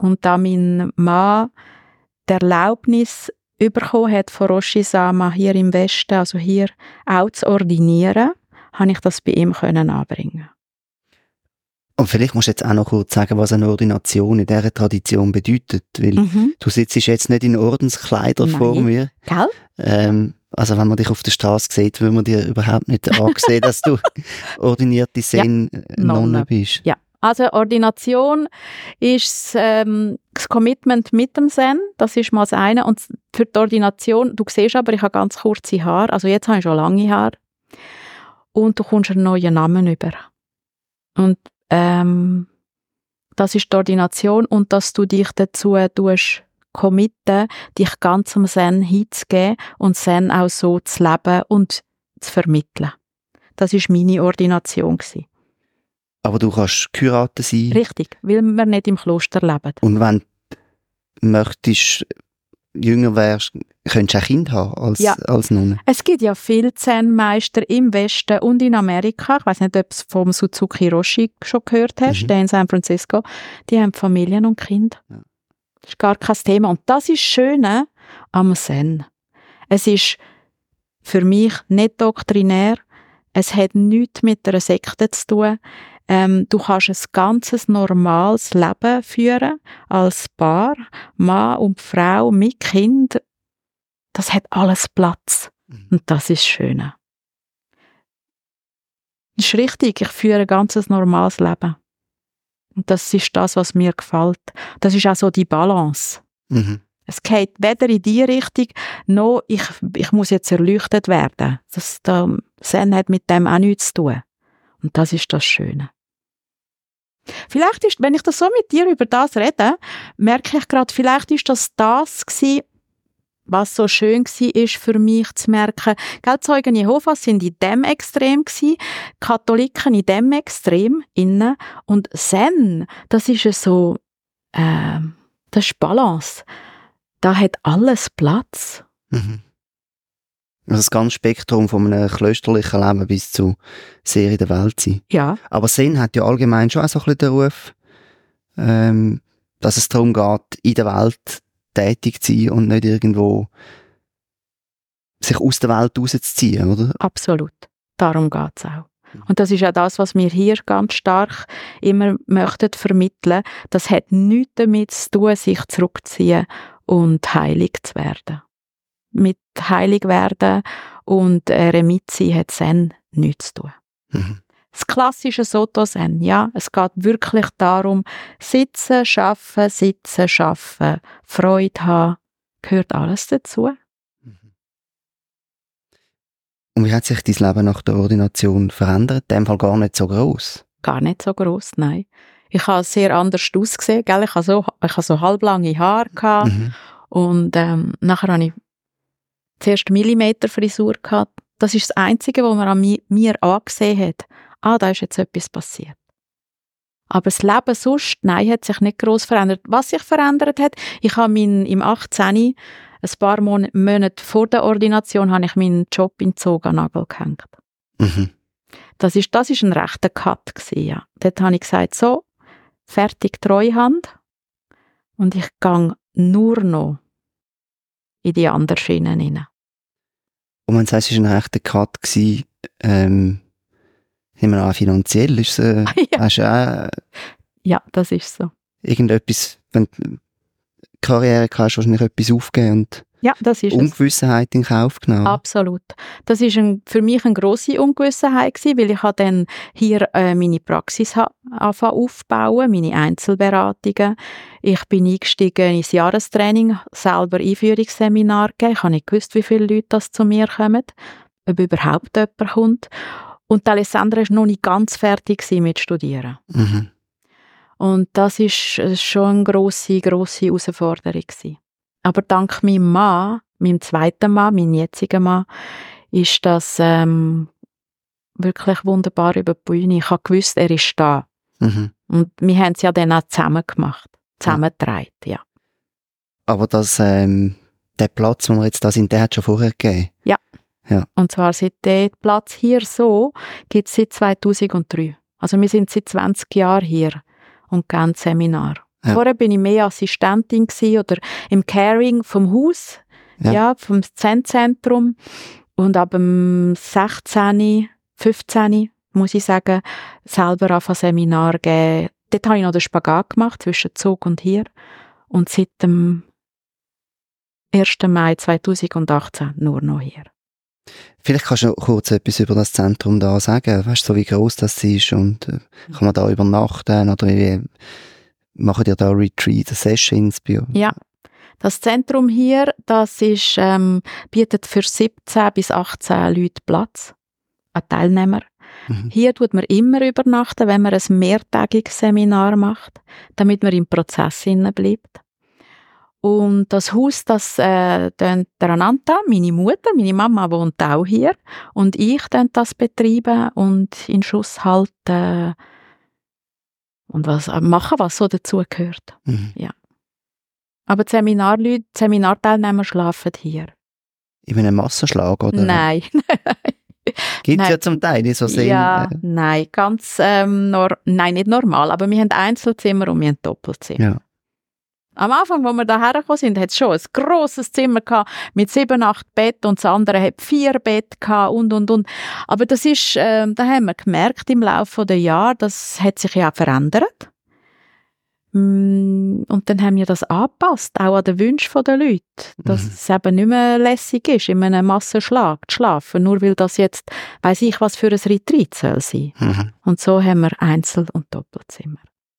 Und da mein Mann die Erlaubnis bekommen hat von Roshi Sama hier im Westen, also hier auch zu ordinieren, habe ich das bei ihm anbringen. Und vielleicht musst du jetzt auch noch kurz sagen, was eine Ordination in dieser Tradition bedeutet, weil du sitzt jetzt nicht in Ordenskleider vor mir. Gell? Also wenn man dich auf der Straße sieht, will man dir überhaupt nicht ansehen, dass du ordinierte Zen-Nonne bist. Ja, also Ordination ist das Commitment mit dem Zen, das ist mal das eine. Und für die Ordination, du siehst aber, ich habe ganz kurze Haare, also jetzt habe ich schon lange Haare. Und du kommst einen neuen Namen über. Und das ist die Ordination und dass du dich dazu committen, dich ganz am Zen hinzugeben und Zen auch so zu leben und zu vermitteln. Das war meine Ordination. Aber du kannst geheiratet sein? Richtig, weil wir nicht im Kloster leben. Und wenn du möchtest, jünger wärst, könntest du auch Kind haben als Nonne? Es gibt ja viele Zen-Meister im Westen und in Amerika. Ich weiss nicht, ob du vom Suzuki Roshi schon gehört hast, der in San Francisco. Die haben Familien und Kinder. Ja. Das ist gar kein Thema. Und das ist das Schöne am Zen. Es ist für mich nicht doktrinär. Es hat nichts mit einer Sekte zu tun. Du kannst ein ganzes normales Leben führen, als Paar, Mann und Frau mit Kind. Das hat alles Platz. Und das ist das Schöne. Das ist richtig, ich führe ein ganzes normales Leben. Und das ist das, was mir gefällt. Das ist auch so die Balance. Es geht weder in die Richtung, noch ich muss jetzt erleuchtet werden. Der Zen hat mit dem auch nichts zu tun. Und das ist das Schöne. Vielleicht ist, wenn ich das so mit dir über das rede, merke ich gerade, vielleicht ist das gewesen, was so schön war für mich zu merken. Zeugen Jehovas sind in dem Extrem gewesen, Katholiken in dem Extrem innen und Zen, das ist so, das ist Balance. Da hat alles Platz. Also das ganze Spektrum von einem klösterlichen Leben bis zu sehr in der Welt sein. Ja. Aber Zen hat ja allgemein schon auch so ein bisschen den Ruf, dass es darum geht, in der Welt tätig zu sein und nicht irgendwo sich aus der Welt rauszuziehen, oder? Absolut. Darum geht es auch. Und das ist auch das, was wir hier ganz stark immer möchten vermitteln. Das hat nichts damit zu tun, sich zurückzuziehen und heilig zu werden. Mit heilig werden und Eremit sein hat Zen nichts zu tun. Das klassische Soto-Zen, ja, es geht wirklich darum, sitzen, arbeiten, Freude haben, gehört alles dazu. Und wie hat sich dein Leben nach der Ordination verändert? In dem Fall gar nicht so gross? Gar nicht so gross, nein. Ich habe sehr anders ausgesehen, gell? Ich hatte so halblange Haare gehabt, und nachher habe ich zuerst Millimeterfrisur gehabt. Das ist das Einzige, was man an mir angesehen hat. Da ist jetzt etwas passiert. Aber das Leben sonst, nein, hat sich nicht gross verändert. Was sich verändert hat, ich habe im 18, ein paar Monate vor der Ordination, habe ich meinen Job in den Zug an den Nagel gehängt. Das ist ein rechter Cut gewesen, ja. Dort habe ich gesagt, so, fertig Treuhand. Und ich gehe nur noch in die andere Schiene hinein. Und wenn du sagst, es war ein rechter Cut gewesen, nehmen wir an, finanziell ist es, hast du ja, das ist so. Irgendetwas, wenn du Karriere hast, wahrscheinlich etwas aufgeben und ja, das ist Ungewissenheit in Kauf genommen. Absolut. Das ist für mich eine grosse Ungewissenheit gewesen, weil ich dann hier meine Praxis aufbauen, meine Einzelberatungen. Ich bin eingestiegen ins Jahrestraining, selber Einführungsseminar gegeben. Ich habe nicht gewusst, wie viele Leute das zu mir kommen, ob überhaupt jemand kommt. Und Alessandra war noch nicht ganz fertig mit Studieren. Und das ist schon eine grosse Herausforderung gewesen. Aber dank meinem Mann, meinem zweiten Mann, meinem jetzigen Mann, ist das wirklich wunderbar über die Bühne. Ich habe gewusst, er ist da. Und wir haben es ja dann auch zusammen gemacht. Zusammengetragen, ja. Aber der Platz, wo wir jetzt da sind, der hat schon vorher gegeben? Ja. Und zwar seit der Platz hier so, gibt es seit 2003. Also wir sind seit 20 Jahren hier und geben Seminar. Ja. Vorher bin ich mehr Assistentin gewesen, oder im Caring vom Haus, vom Zen-Zentrum. Und ab dem 16, 15, muss ich sagen, selber auf ein Seminar geben. Dort habe ich noch den Spagat gemacht zwischen Zug und hier. Und seit dem 1. Mai 2018 nur noch hier. Vielleicht kannst du noch kurz etwas über das Zentrum da sagen. Weißt du, so wie gross das ist und kann man da übernachten oder wie machen die da Retreat, Sessions? Ja, das Zentrum hier, das ist, bietet für 17 bis 18 Leute Platz, an Teilnehmer. Hier tut man immer übernachten, wenn man ein mehrtägiges Seminar macht, damit man im Prozess bleibt. Und das Haus, das der Ananta, meine Mutter, meine Mama wohnt auch hier und ich das betreiben und in Schuss halten und machen, was so dazugehört. Ja. Aber die Seminarteilnehmer schlafen hier. In einem Massenschlag, oder? Nein. Gibt es ja zum Teil, die so sehen. Ja, nein, ganz, nein, nicht normal, aber wir haben Einzelzimmer und wir haben Doppelzimmer. Ja. Am Anfang, als wir hierher gekommen sind, hat es schon ein grosses Zimmer gehabt, mit 7, 8 Betten und das andere hat 4 Betten gehabt und. Aber das ist, da haben wir gemerkt im Laufe der Jahre, das hat sich ja auch verändert. Und dann haben wir das angepasst, auch an den Wünschen der Leute, dass es eben nicht mehr lässig ist, in einem Massenschlag zu schlafen, nur weil das jetzt, weiss ich, was für ein Retreat soll sein. Und so haben wir Einzel- und Doppelzimmer.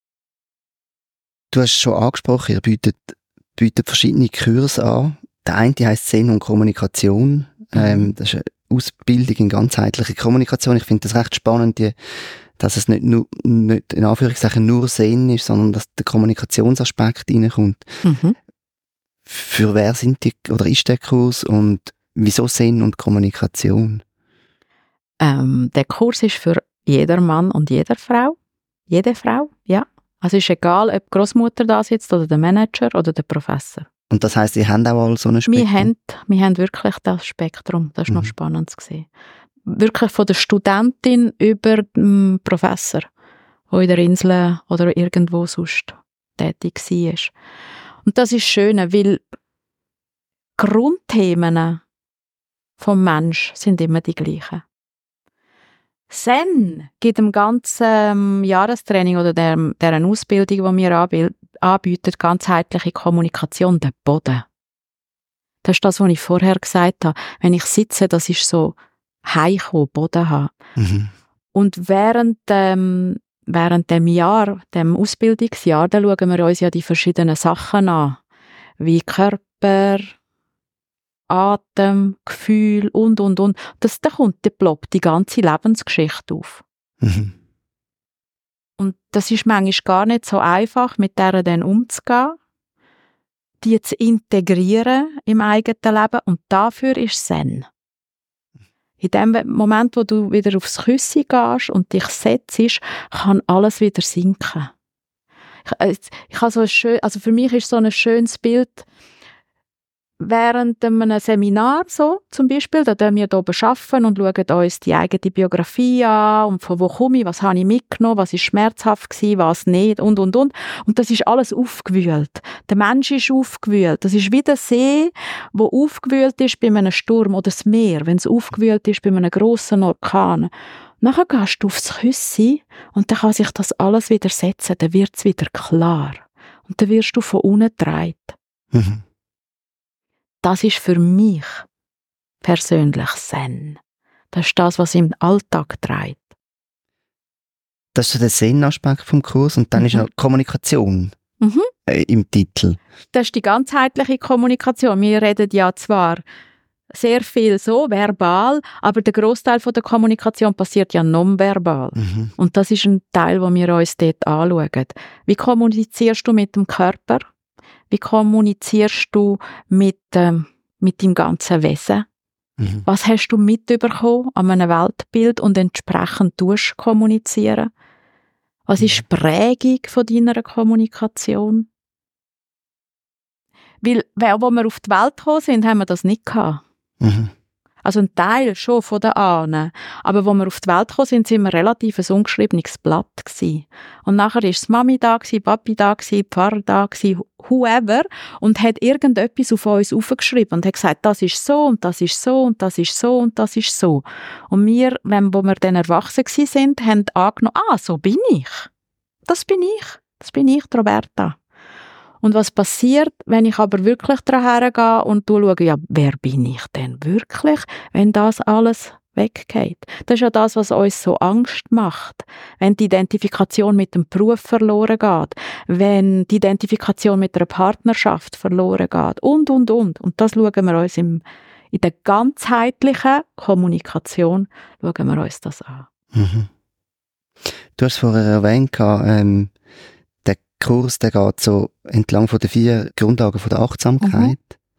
Du hast schon angesprochen, ihr bietet verschiedene Kurse an. Der eine heisst Zen und Kommunikation. Das ist eine Ausbildung in ganzheitliche Kommunikation. Ich finde das recht spannend, dass es nicht in Anführungszeichen nur Zen ist, sondern dass der Kommunikationsaspekt reinkommt. Für wer ist der Kurs und wieso Zen und Kommunikation? Der Kurs ist für jeder Mann und jede Frau, ja. Also ist egal, ob die Großmutter da sitzt oder der Manager oder der Professor. Und das heisst, ihr habt auch all so ein Spektrum? Wir haben wirklich das Spektrum, das ist noch spannend zu sehen. Wirklich von der Studentin über den Professor, der in der Insel oder irgendwo sonst tätig war. Und das ist schön, weil Grundthemen vom Mensch sind immer die gleichen. Zen gibt dem ganzen Jahrestraining oder deren Ausbildung, die wir anbieten, ganzheitliche Kommunikation, den Boden. Das ist das, was ich vorher gesagt habe. Wenn ich sitze, das ist so heimkommen, Boden haben. Und während dem Jahr, dem Ausbildungsjahr, da schauen wir uns ja die verschiedenen Sachen an, wie Körper, Atem, Gefühl und. Da ploppt die ganze Lebensgeschichte auf. Und das ist manchmal gar nicht so einfach, mit der dann umzugehen, die zu integrieren im eigenen Leben. Und dafür ist Zen. In dem Moment, wo du wieder aufs Küssi gehst und dich setzt, kann alles wieder sinken. Ich habe für mich ist so ein schönes Bild, während einem Seminar so, zum Beispiel, da arbeiten wir hier oben und schauen uns die eigene Biografie an und von wo komme ich, was habe ich mitgenommen, was war schmerzhaft gewesen, was nicht und. Und das ist alles aufgewühlt. Der Mensch ist aufgewühlt. Das ist wie der See, der aufgewühlt ist bei einem Sturm oder das Meer, wenn es aufgewühlt ist bei einem grossen Orkan. Nachher gehst du aufs Küssi und dann kann sich das alles wieder setzen, dann wird es wieder klar. Und dann wirst du von unten getragen. Das ist für mich persönlich Zen. Das ist das, was im Alltag trägt. Das ist so der Zen-Aspekt vom Kurs und dann ist noch Kommunikation im Titel. Das ist die ganzheitliche Kommunikation. Wir reden ja zwar sehr viel so, verbal, aber der Großteil von der Kommunikation passiert ja nonverbal. Und das ist ein Teil, den wir uns dort anschauen. Wie kommunizierst du mit dem Körper? Wie kommunizierst du mit deinem ganzen Wesen? Was hast du mitbekommen an einem Weltbild und entsprechend tust kommunizieren? Was ist die Prägung von deiner Kommunikation? Weil, als wir auf die Welt gekommen sind, haben wir das nicht gehabt. Also ein Teil schon von den Ahnen. Aber als wir auf die Welt gekommen sind, sind wir relativ ein ungeschriebenes Blatt gewesen. Und nachher ist Mami da gewesen, Papi da gewesen, Pfarrer da gewesen, whoever, und hat irgendetwas auf uns aufgeschrieben und hat gesagt, das ist so und das ist so und das ist so und das ist so. Und wir, wo wir dann erwachsen gewesen sind, haben angenommen, so bin ich. Das bin ich. Das bin ich, Roberta. Und was passiert, wenn ich aber wirklich daran hergehe und schaue, ja, wer bin ich denn wirklich, wenn das alles weggeht? Das ist ja das, was uns so Angst macht. Wenn die Identifikation mit dem Beruf verloren geht, wenn die Identifikation mit einer Partnerschaft verloren geht und. Und das schauen wir uns in der ganzheitlichen Kommunikation, schauen wir uns das an. Mhm. Du hast vorher erwähnt, der Kurs, der geht so entlang von den 4 Grundlagen von der Achtsamkeit. Mhm.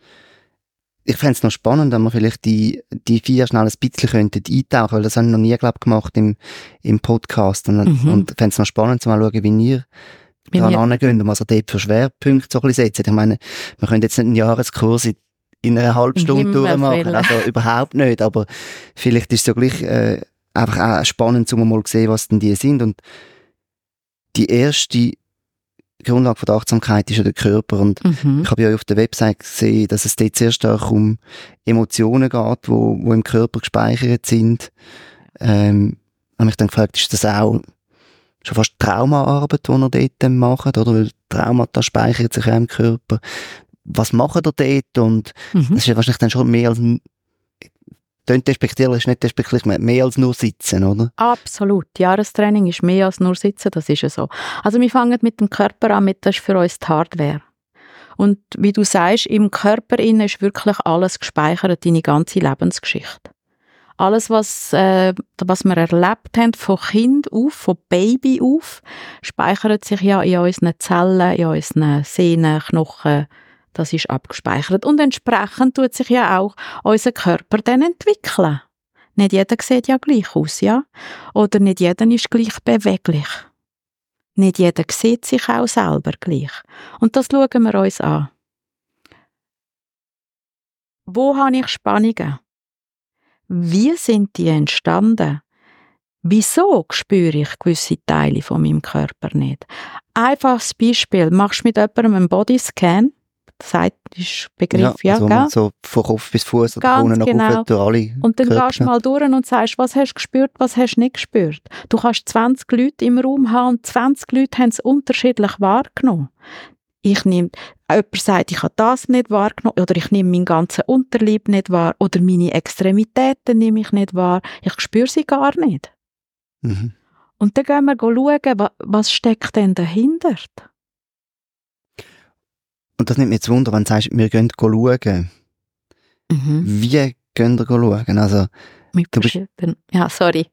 Ich fände es noch spannend, wenn wir vielleicht die 4 schnell ein bisschen eintauchen könnten, weil das habe ich noch nie, gemacht im Podcast. Und fände es noch spannend, zu mal schauen, wie ihr daran angehen und was ihr dort für Schwerpunkte so ein bisschen setzt. Ich meine, wir können jetzt nicht einen Jahreskurs in einer halben Stunde durchmachen, also überhaupt nicht, aber vielleicht ist es ja gleich einfach auch spannend, um mal zu sehen, was denn die sind. Und die erste Grundlage von der Achtsamkeit ist ja der Körper. Und ich habe ja auf der Website gesehen, dass es dort sehr stark um Emotionen geht, wo im Körper gespeichert sind. Habe mich dann gefragt, ist das auch schon fast Traumaarbeit, die ihr dort macht? Oder? Weil Traumata speichern sich auch im Körper. Was macht ihr dort? Und das ist ja wahrscheinlich dann schon mehr als despektierlich, ist nicht despektierlich, mehr als nur sitzen, oder? Absolut. Jahrestraining ist mehr als nur sitzen, das ist ja so. Also wir fangen mit dem Körper an, das ist für uns die Hardware. Und wie du sagst, im Körper innen ist wirklich alles gespeichert, deine ganze Lebensgeschichte. Alles, was wir erlebt haben, von Kind auf, von Baby auf, speichert sich ja in unseren Zellen, in unseren Sehnen, Knochen. Das ist abgespeichert. Und entsprechend tut sich ja auch unser Körper dann entwickeln. Nicht jeder sieht ja gleich aus, ja? Oder nicht jeder ist gleich beweglich. Nicht jeder sieht sich auch selber gleich. Und das schauen wir uns an. Wo habe ich Spannungen? Wie sind die entstanden? Wieso spüre ich gewisse Teile von meinem Körper nicht? Einfaches Beispiel. Machst du mit jemandem einen Bodyscan? Sagt, ist Begriff, ja, also gell? So von Kopf bis Fuß oder von unten nach oben durch alle und dann Körper. Gehst du mal durch und sagst, was hast du gespürt, was hast du nicht gespürt. Du kannst 20 Leute im Raum haben und 20 Leute haben es unterschiedlich wahrgenommen. Jemand sagt, ich habe das nicht wahrgenommen oder ich nehme meinen ganzen Unterleib nicht wahr oder meine Extremitäten nehme ich nicht wahr. Ich spüre sie gar nicht. Mhm. Und dann gehen wir schauen, was steckt denn dahinter? Und das nimmt mich jetzt Wunder, wenn du sagst, wir gehen schauen. Wie gehen wir schauen? Also, ja, sorry.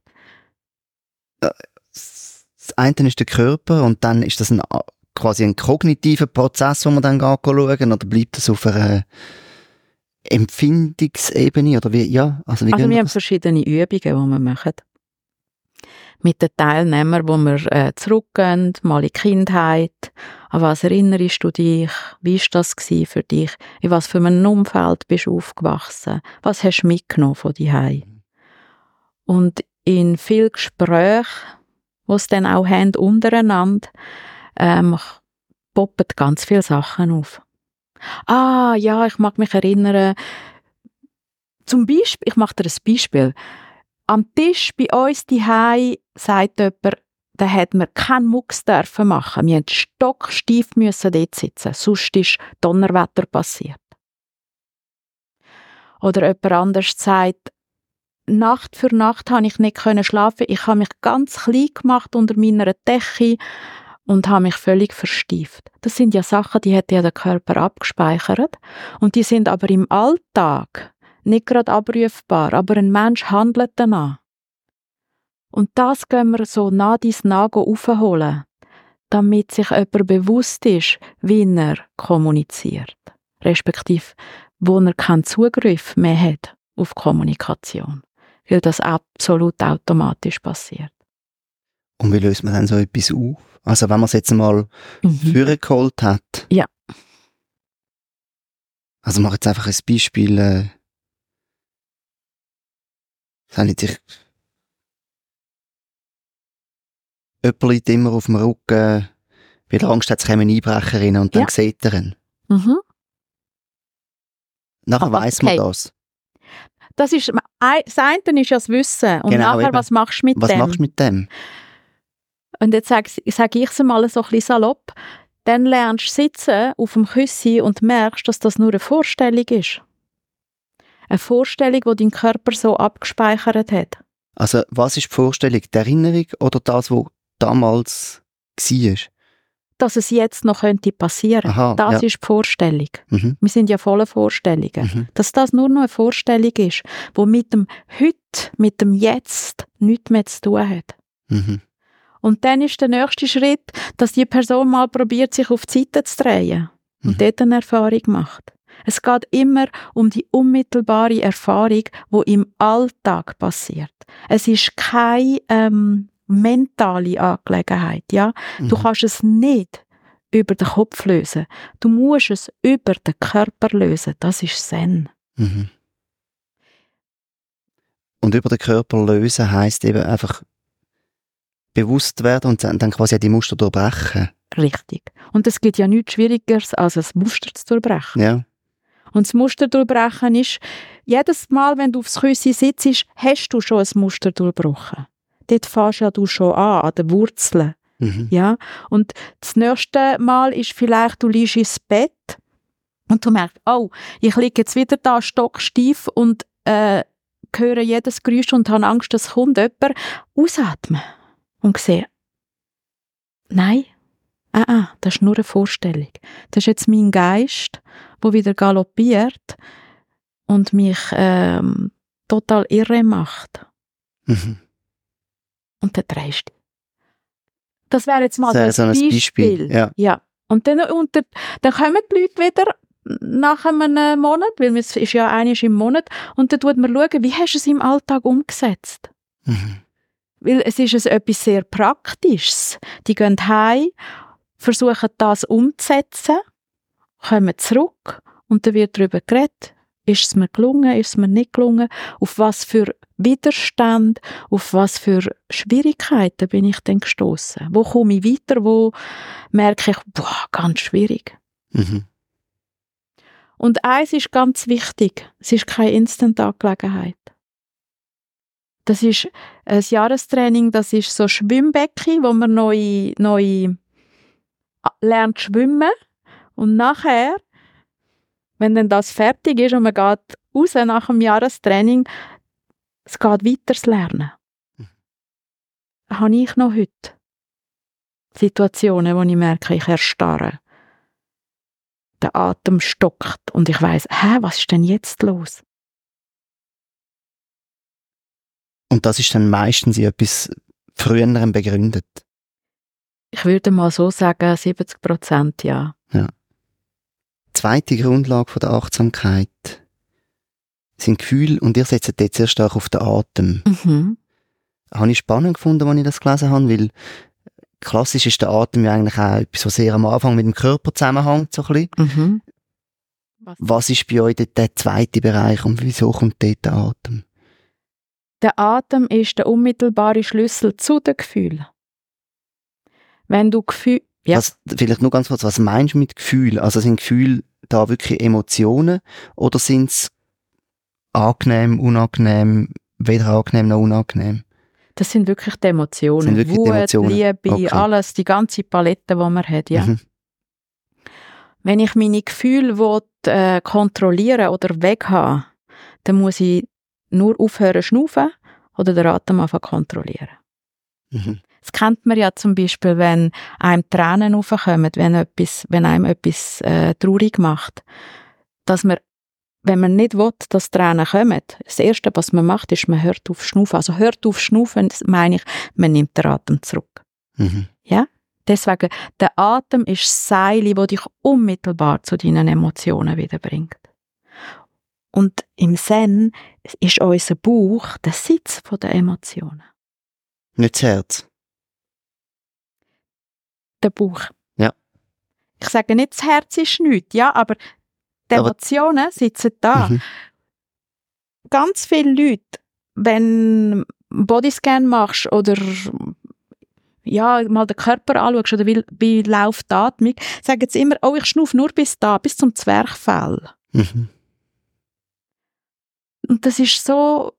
Das eine ist der Körper und dann ist das quasi ein kognitiver Prozess, wo man dann schauen oder bleibt das auf einer Empfindungsebene? Oder wie? Ja, also wir haben verschiedene Übungen, die wir machen. Mit den Teilnehmern, wo wir zurückgehen, mal in die Kindheit. An was erinnerst du dich? Wie war das für dich? In was für einem Umfeld bist du aufgewachsen? Was hast du mitgenommen von daheim? Und in vielen Gesprächen, die es dann auch haben untereinander, poppen ganz viele Sachen auf. Ja, ich mag mich erinnern. Zum Beispiel, ich mache dir ein Beispiel. Am Tisch bei uns daheim sagt jemand, da hätten wir keinen Mucks dürfen machen. Wir mussten stocksteif dort sitzen, sonst ist Donnerwetter passiert. Oder jemand anderes sagt, Nacht für Nacht konnte ich nicht schlafen. Ich habe mich ganz klein gemacht unter meiner Decke und habe mich völlig verstieft. Das sind ja Sachen, die hat ja der Körper abgespeichert. Und die sind aber im Alltag nicht gerade abrufbar. Aber ein Mensch handelt danach. Und das gehen wir so nah dies nah aufholen, damit sich jemand bewusst ist, wie er kommuniziert. Respektive, wo er keinen Zugriff mehr hat auf Kommunikation. Weil das absolut automatisch passiert. Und wie löst man dann so etwas auf? Also wenn man es jetzt mal vorgeholt hat. Ja. Also mach jetzt einfach ein Beispiel. Das habe ich jemand liegt immer auf dem Rücken, weil er Angst hat, es kommen Einbrecherinnen und dann sieht er ihn. Mhm. Nachher weiss man das. Das eine ist ja das Wissen. Und Genau, nachher, eben. was machst du mit dem? Was machst du mit dem? Und jetzt sage ich es mal so ein bisschen salopp. Dann lernst du sitzen auf dem Küssi und merkst, dass das nur eine Vorstellung ist. Eine Vorstellung, die dein Körper so abgespeichert hat. Also, was ist die Vorstellung? Die Erinnerung oder das, was damals war? Dass es jetzt noch passieren könnte. Aha, das ja. ist die Vorstellung. Mhm. Wir sind ja voller Vorstellungen. Mhm. Dass das nur noch eine Vorstellung ist, die mit dem Heute, mit dem Jetzt nichts mehr zu tun hat. Mhm. Und dann ist der nächste Schritt, dass die Person mal probiert, sich auf die Seite zu drehen und dort eine Erfahrung macht. Es geht immer um die unmittelbare Erfahrung, die im Alltag passiert. Es ist keine mentale Angelegenheit. Ja? Du kannst es nicht über den Kopf lösen. Du musst es über den Körper lösen. Das ist Zen. Mhm. Und über den Körper lösen heisst eben einfach bewusst werden und dann quasi die Muster durchbrechen. Richtig. Und es gibt ja nichts Schwierigeres, als ein Muster zu durchbrechen. Ja. Und das Muster durchbrechen ist, jedes Mal, wenn du aufs Küssi sitzt, hast du schon ein Muster durchbrochen. Dort fährst ja du schon an den Wurzeln. Mhm. Ja? Und das nächste Mal ist vielleicht, du liegst ins Bett und du merkst, oh, ich liege jetzt wieder da stocksteif und höre jedes Geräusch und habe Angst, dass kommt jemand. Ausatmen und sehen, nein, das ist nur eine Vorstellung. Das ist jetzt mein Geist, der wieder galoppiert und mich total irre macht. Mhm. Und dann drehst du. Das wäre jetzt mal Das wäre ein so ein Beispiel. Ja. Und dann kommen die Leute wieder nach einem Monat, weil es ist ja einmal im Monat, und dann schaut man schauen, wie hast du es im Alltag umgesetzt? Mhm. Weil es ist etwas sehr Praktisches. Die gehen heim, versuchen das umzusetzen, kommen zurück und dann wird darüber geredet. Ist es mir gelungen, ist es mir nicht gelungen? Auf was für Widerstand, auf was für Schwierigkeiten bin ich denn gestoßen? Wo komme ich weiter? Wo merke ich, ganz schwierig. Mhm. Und eins ist ganz wichtig, es ist keine Instant-Angelegenheit. Das ist ein Jahrestraining, das ist so Schwimmbecken, wo man neu lernt schwimmen und nachher, wenn dann das fertig ist und man geht raus nach dem Jahrestraining, es geht weiter das Lernen. Habe ich noch heute Situationen, wo ich merke, ich erstarre. Der Atem stockt und ich weiss, was ist denn jetzt los? Und das ist dann meistens in etwas Früherem begründet. Ich würde mal so sagen, 70% ja. Ja. Die zweite Grundlage von der Achtsamkeit sind Gefühle und ihr setzt jetzt sehr stark auf den Atem. Mhm. Habe ich spannend gefunden, als ich das gelesen habe, weil klassisch ist der Atem ja eigentlich auch etwas, was sehr am Anfang mit dem Körper zusammenhängt. So ein bisschen. Mhm. Was ist bei euch dort der zweite Bereich und wieso kommt dort der Atem? Der Atem ist der unmittelbare Schlüssel zu den Gefühlen. Wenn du Gefühle... Ja. Vielleicht nur ganz kurz, was meinst du mit Gefühl? Also sind Gefühle da wirklich Emotionen oder sind es angenehm, unangenehm, weder angenehm noch unangenehm? Das sind wirklich die Emotionen. Sind wirklich Wut, die Emotionen? Liebe, Okay. alles, die ganze Palette, die man hat. Ja. Mhm. Wenn ich meine Gefühle kontrollieren oder weghaben, dann muss ich nur aufhören zu schnaufen oder den Atem anfangen kontrollieren. Mhm. Das kennt man ja zum Beispiel, wenn einem Tränen raufkommen, wenn einem etwas traurig macht. Dass man, wenn man nicht will, dass Tränen kommen, das Erste, was man macht, ist, man hört auf Schnaufen. Also hört auf Schnaufen, meine ich, man nimmt den Atem zurück. Mhm. Ja? Deswegen, der Atem ist das Seil, das dich unmittelbar zu deinen Emotionen wiederbringt. Und im Zen ist unser Bauch der Sitz der Emotionen. Nicht das Herz? Der Bauch. Ja. Ich sage nicht, das Herz ist nichts, ja, aber die Emotionen sitzen da. Mhm. Ganz viele Leute wenn Bodyscan machst oder ja, mal den Körper anschaust oder wie läuft die Atmung, sagen sie immer, ich schnaufe nur bis zum Zwerchfell. Mhm. Und das ist so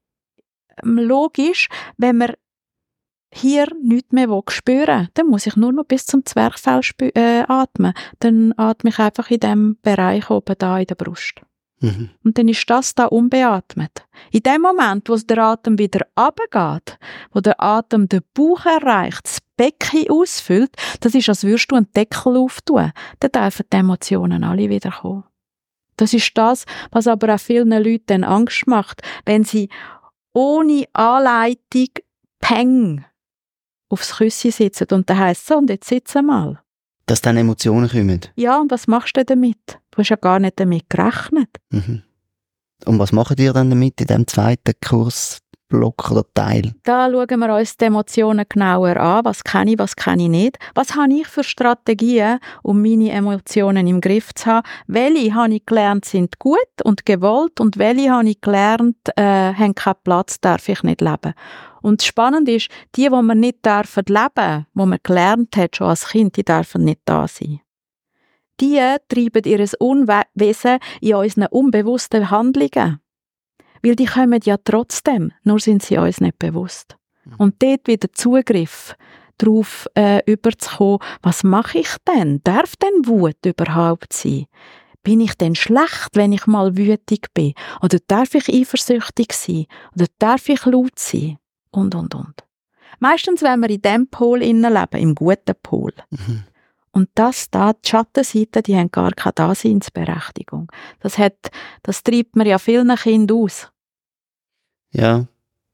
logisch, wenn man hier nichts mehr spüren will, dann muss ich nur noch bis zum Zwerchfell atmen. Dann atme ich einfach in diesem Bereich oben da in der Brust. Mhm. Und dann ist das da unbeatmet. In dem Moment, wo der Atem wieder runtergeht, wo der Atem den Bauch erreicht, das Becken ausfüllt, das ist, als würdest du einen Deckel auftun. Dann dürfen die Emotionen alle wieder kommen. Das ist das, was aber auch vielen Leuten Angst macht, wenn sie ohne Anleitung Peng aufs Küsschen sitzen und dann heisst es so, und jetzt sitzen mal. Dass dann Emotionen kommen? Ja, und was machst du damit? Du hast ja gar nicht damit gerechnet. Mhm. Und was macht ihr dann damit in diesem zweiten Kursblock oder Teil? Da schauen wir uns die Emotionen genauer an. Was kenne ich nicht? Was habe ich für Strategien, um meine Emotionen im Griff zu haben? Welche habe ich gelernt, sind gut und gewollt und welche habe ich gelernt, haben keinen Platz, darf ich nicht leben? Und spannend ist, die man nicht leben dürfen, die man gelernt hat, schon als Kind, die dürfen nicht da sein. Die treiben ihr Unwesen in unseren unbewussten Handlungen. Weil die kommen ja trotzdem, nur sind sie uns nicht bewusst. Und dort wieder Zugriff darauf überzukommen, was mache ich denn? Darf denn Wut überhaupt sein? Bin ich denn schlecht, wenn ich mal wütig bin? Oder darf ich eifersüchtig sein? Oder darf ich laut sein? Und. Meistens, wenn wir in diesem Pol leben, im guten Pol. Mhm. Und die Schattenseiten, die haben gar keine Daseinsberechtigung. Das treibt man ja vielen Kindern aus. Ja.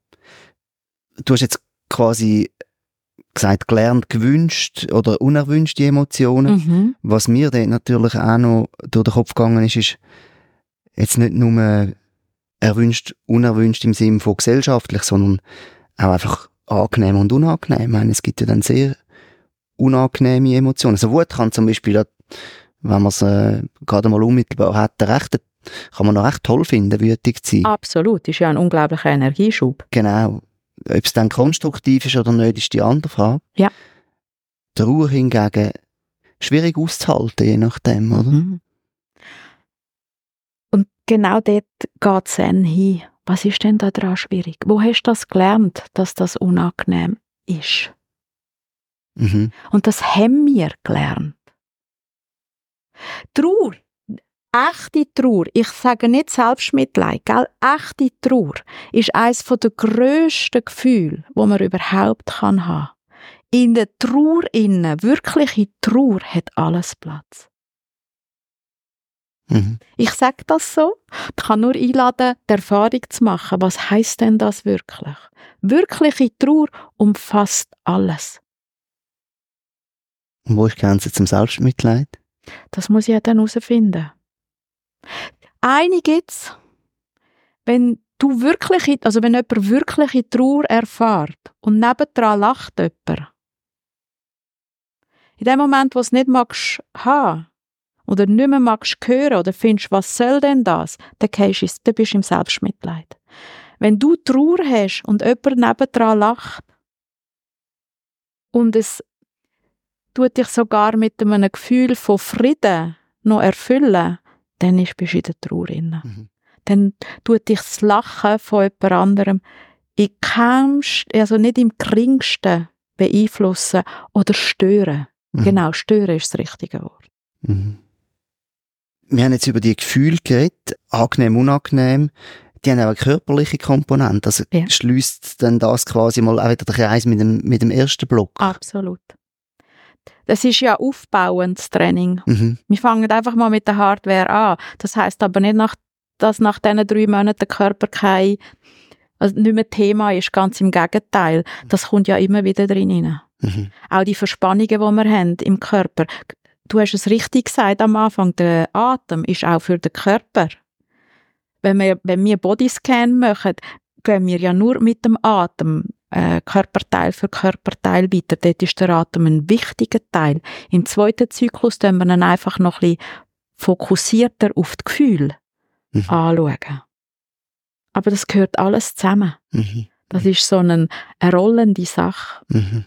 Du hast jetzt quasi gesagt, gelernt, gewünscht oder unerwünschte Emotionen. Mhm. Was mir dann natürlich auch noch durch den Kopf gegangen ist jetzt nicht nur erwünscht, unerwünscht im Sinne von gesellschaftlich, sondern auch einfach angenehm und unangenehm. Ich meine, es gibt ja dann sehr unangenehme Emotionen. Also Wut kann zum Beispiel, wenn man es gerade mal unmittelbar hat, kann man noch recht toll finden, wütig zu sein. Absolut, ist ja ein unglaublicher Energieschub. Genau. Ob es dann konstruktiv ist oder nicht, ist die andere Frage. Ja. Die Ruhe hingegen schwierig auszuhalten, je nachdem, oder? Mhm. Und genau dort geht es dann hin. Was ist denn da dran schwierig? Wo hast du das gelernt, dass das unangenehm ist? Mhm. Und das haben wir gelernt. Trauer, echte Trauer, ich sage nicht Selbstmitleid, gell? Echte Trauer ist eines der grössten Gefühle, die man überhaupt haben kann. In der Trauer innen, wirkliche Trauer, hat alles Platz. Mhm. Ich sage das so, ich kann nur einladen, die Erfahrung zu machen. Was heisst denn das wirklich? Wirkliche Trauer umfasst alles. Und wo ist die Grenze zum Selbstmitleid? Das muss jeder herausfinden. Eine gibt's, wenn jemand wirkliche Trauer erfährt und nebendran lacht jemand. In dem Moment, wo du es nicht magst haben oder nicht mehr magst hören oder findest, was soll denn das, dann bist du im Selbstmitleid. Wenn du Trauer hast und jemand nebendran lacht und es tut dich sogar mit einem Gefühl von Frieden noch erfüllen, dann bist du in der Trauer drin. Mhm. Dann tut dich das Lachen von jemand anderem nicht im geringsten beeinflussen oder stören. Mhm. Genau, stören ist das richtige Wort. Mhm. Wir haben jetzt über die Gefühle geredet, angenehm, unangenehm. Die haben auch eine körperliche Komponente. Also Ja. schliesst dann das quasi mal auch wieder den Kreis mit dem ersten Block? Absolut. Das ist ja aufbauendes Training. Mhm. Wir fangen einfach mal mit der Hardware an. Das heisst aber nicht, dass nach diesen 3 Monaten der Körper nicht mehr Thema ist. Ganz im Gegenteil. Das kommt ja immer wieder drin rein. Mhm. Auch die Verspannungen, die wir haben im Körper. Du hast es richtig gesagt am Anfang, der Atem ist auch für den Körper. Wenn wir Bodyscan machen, gehen wir ja nur mit dem Atem Körperteil für Körperteil weiter. Dort ist der Atem ein wichtiger Teil. Im zweiten Zyklus tun wir dann einfach noch ein bisschen fokussierter auf die Gefühle anschauen. Aber das gehört alles zusammen. Mhm. Das ist so eine rollende Sache. Mhm.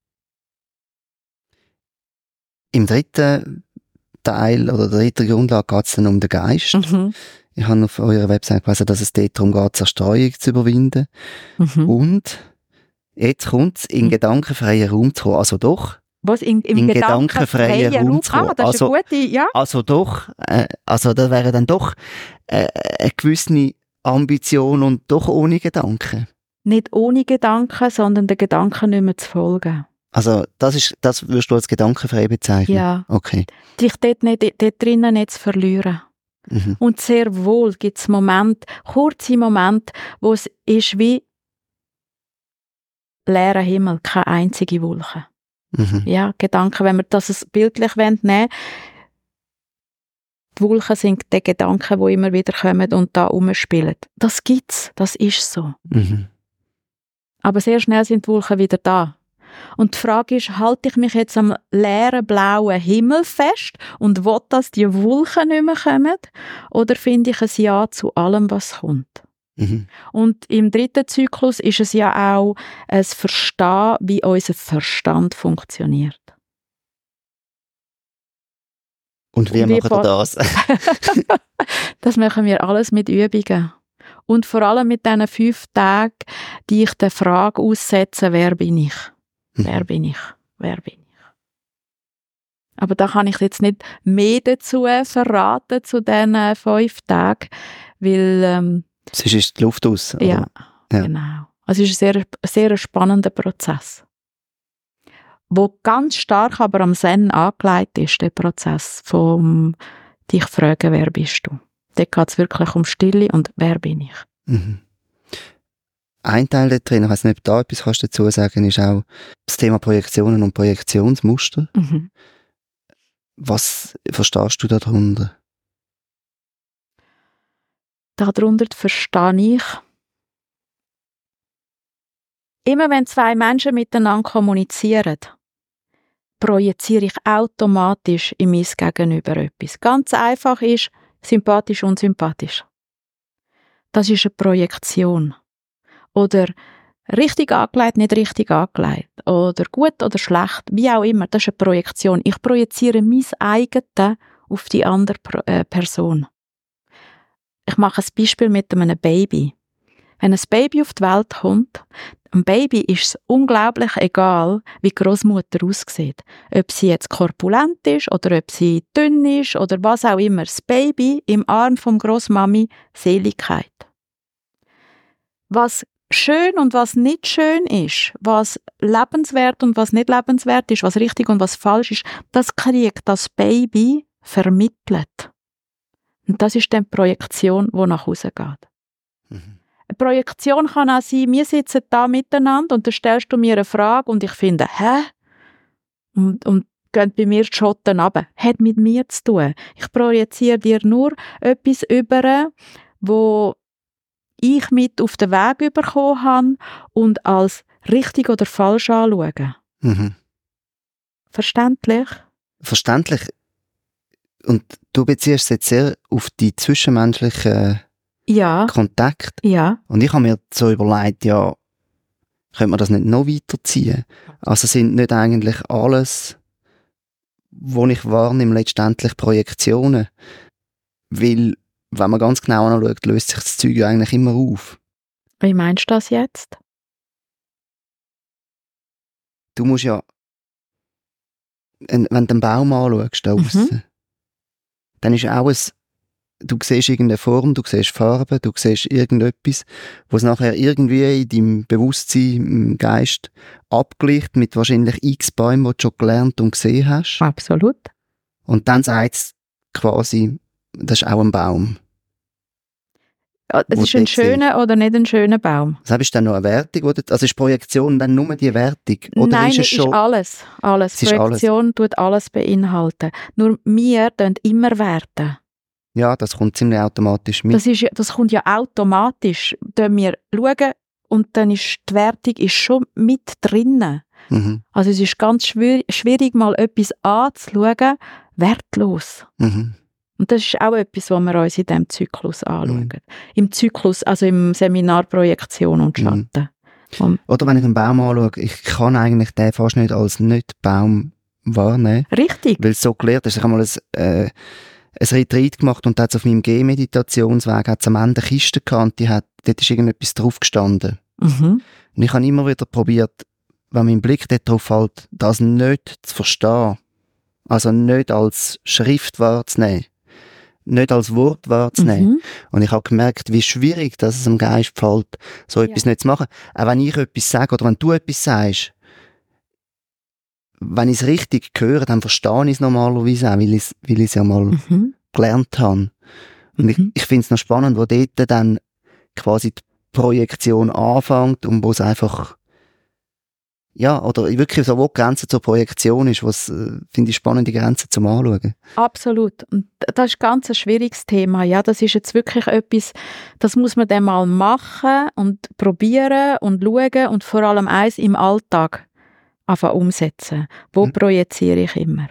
Im dritten Teil oder der dritten Grundlage geht es dann um den Geist. Mhm. Ich habe auf eurer Website gelesen, dass es dort darum geht, Zerstreuung zu überwinden. Mhm. Und jetzt kommt es, in gedankenfreien Raum zu kommen. Also doch. Was im gedankenfreien Raum zu kommen. Das ist eine gute, ja. Also doch. Also das wäre dann doch eine gewisse Ambition und doch ohne Gedanken. Nicht ohne Gedanken, sondern den Gedanken nicht mehr zu folgen. Also das würdest du als gedankenfrei bezeichnen? Ja. Okay. Dich dort drinnen nicht zu verlieren. Mhm. Und sehr wohl gibt es kurze Momente, wo es ist wie leerer Himmel, keine einzige Wolke. Mhm. Ja, Gedanken, wenn wir das bildlich nehmen wollen, die Wolken sind die Gedanken, die immer wieder kommen und da rumspielen. Das gibt's, das ist so. Mhm. Aber sehr schnell sind die Wolken wieder da. Und die Frage ist, halte ich mich jetzt am leeren, blauen Himmel fest und will, dass die Wolken nicht mehr kommen? Oder finde ich ein Ja zu allem, was kommt? Mhm. Und im dritten Zyklus ist es ja auch ein Verstehen, wie unser Verstand funktioniert. Und wie macht ihr das? Das machen wir alles mit Übungen. Und vor allem mit diesen 5 Tagen, die ich der Frage aussetze, wer bin ich? Wer bin ich? Wer bin ich? Aber da kann ich jetzt nicht mehr dazu verraten, zu diesen 5 Tagen, weil... Sonst ist die Luft aus. Oder? Ja, genau. Also es ist ein sehr spannender Prozess, wo ganz stark aber am Zen angelegt ist, der Prozess vom dich fragen, wer bist du? Dort geht es wirklich um Stille und wer bin ich? Mhm. Ein Teil da drin, ich weiss nicht, ob du da etwas kannst dazu sagen, ist auch das Thema Projektionen und Projektionsmuster. Mhm. Was verstehst du darunter? Darunter verstehe ich, immer wenn 2 Menschen miteinander kommunizieren, projiziere ich automatisch in mein Gegenüber etwas. Ganz einfach ist sympathisch, unsympathisch. Das ist eine Projektion. Oder richtig angelegt, nicht richtig angelegt. Oder gut oder schlecht, wie auch immer. Das ist eine Projektion. Ich projiziere mein eigenes auf die andere Person. Ich mache ein Beispiel mit einem Baby. Wenn ein Baby auf die Welt kommt, einem Baby ist es unglaublich egal, wie die Großmutter aussieht. Ob sie jetzt korpulent ist oder ob sie dünn ist oder was auch immer. Das Baby im Arm von Großmami, Seligkeit. Was schön und was nicht schön ist, was lebenswert und was nicht lebenswert ist, was richtig und was falsch ist, das kriegt das Baby vermittelt. Und das ist dann die Projektion, die nach Hause geht. Mhm. Eine Projektion kann auch sein, wir sitzen da miteinander und dann stellst du mir eine Frage und ich finde, hä? Und gehen bei mir die Schotten runter. Hat mit mir zu tun. Ich projiziere dir nur etwas über, wo ich mit auf den Weg bekommen habe und als richtig oder falsch anschauen. Mhm. Verständlich? Verständlich. Und du beziehst es jetzt sehr auf die zwischenmenschlichen Kontakte. Ja. Und ich habe mir so überlegt, ja, könnte man das nicht noch weiterziehen? Also sind nicht eigentlich alles, was ich wahrnehme, letztendlich Projektionen? Weil, wenn man ganz genau anschaut, löst sich das Zeug ja eigentlich immer auf. Wie meinst du das jetzt? Du musst ja, wenn du den Baum anschaust, da aussen, dann ist auch du siehst irgendeine Form, du siehst Farben, du siehst irgendetwas, was nachher irgendwie in deinem Bewusstsein, im Geist abgleicht mit wahrscheinlich x Bäumen, die du schon gelernt und gesehen hast. Absolut. Und dann sagt es quasi, das ist auch ein Baum. Es ist ein schöner oder nicht ein schöner Baum? Das ist dann noch eine Wertung, oder? Also ist Projektion dann nur die Wertung? Oder Nein, ist es schon ist alles. Alles. Projektion tut alles beinhalten. Nur wir tun immer werten. Ja, das kommt ziemlich automatisch mit. Das kommt ja automatisch. Wenn wir schauen und dann ist die Wertung ist schon mit drinnen. Mhm. Also es ist ganz schwierig, mal etwas anzuschauen, wertlos. Mhm. Und das ist auch etwas, was wir uns in diesem Zyklus anschauen. Im Zyklus, also im Seminar Projektion und Schatten. Oder wenn ich einen Baum anschaue, ich kann eigentlich den fast nicht als Nicht-Baum wahrnehmen. Richtig. Weil es so gelernt ist. Ich habe mal ein Retreat gemacht und da hat's auf meinem G-Meditationsweg hat's am Ende eine Kiste gehabt und dort ist irgendetwas drauf gestanden. Und ich habe immer wieder probiert, wenn mein Blick dort drauf fällt, das nicht zu verstehen. Also nicht als Schrift wahrzunehmen. Nicht als Wort wahrzunehmen. Und ich habe gemerkt, wie schwierig dass es am Geist fällt, so etwas nicht zu machen. Auch wenn ich etwas sage oder wenn du etwas sagst, wenn ich es richtig höre, dann verstehe ich es normalerweise auch, weil ich es ja mal gelernt habe. Und ich finde es noch spannend, wo dort dann quasi die Projektion anfängt und wo es einfach oder wirklich so, wo die Grenze zur Projektion ist, was finde ich spannende Grenzen zum Anschauen. Absolut. Und das ist ganz ein schwieriges Thema. Ja, das ist jetzt wirklich etwas, das muss man dann mal machen und probieren und schauen und vor allem eins im Alltag anfangen umsetzen. Wo projiziere ich immer?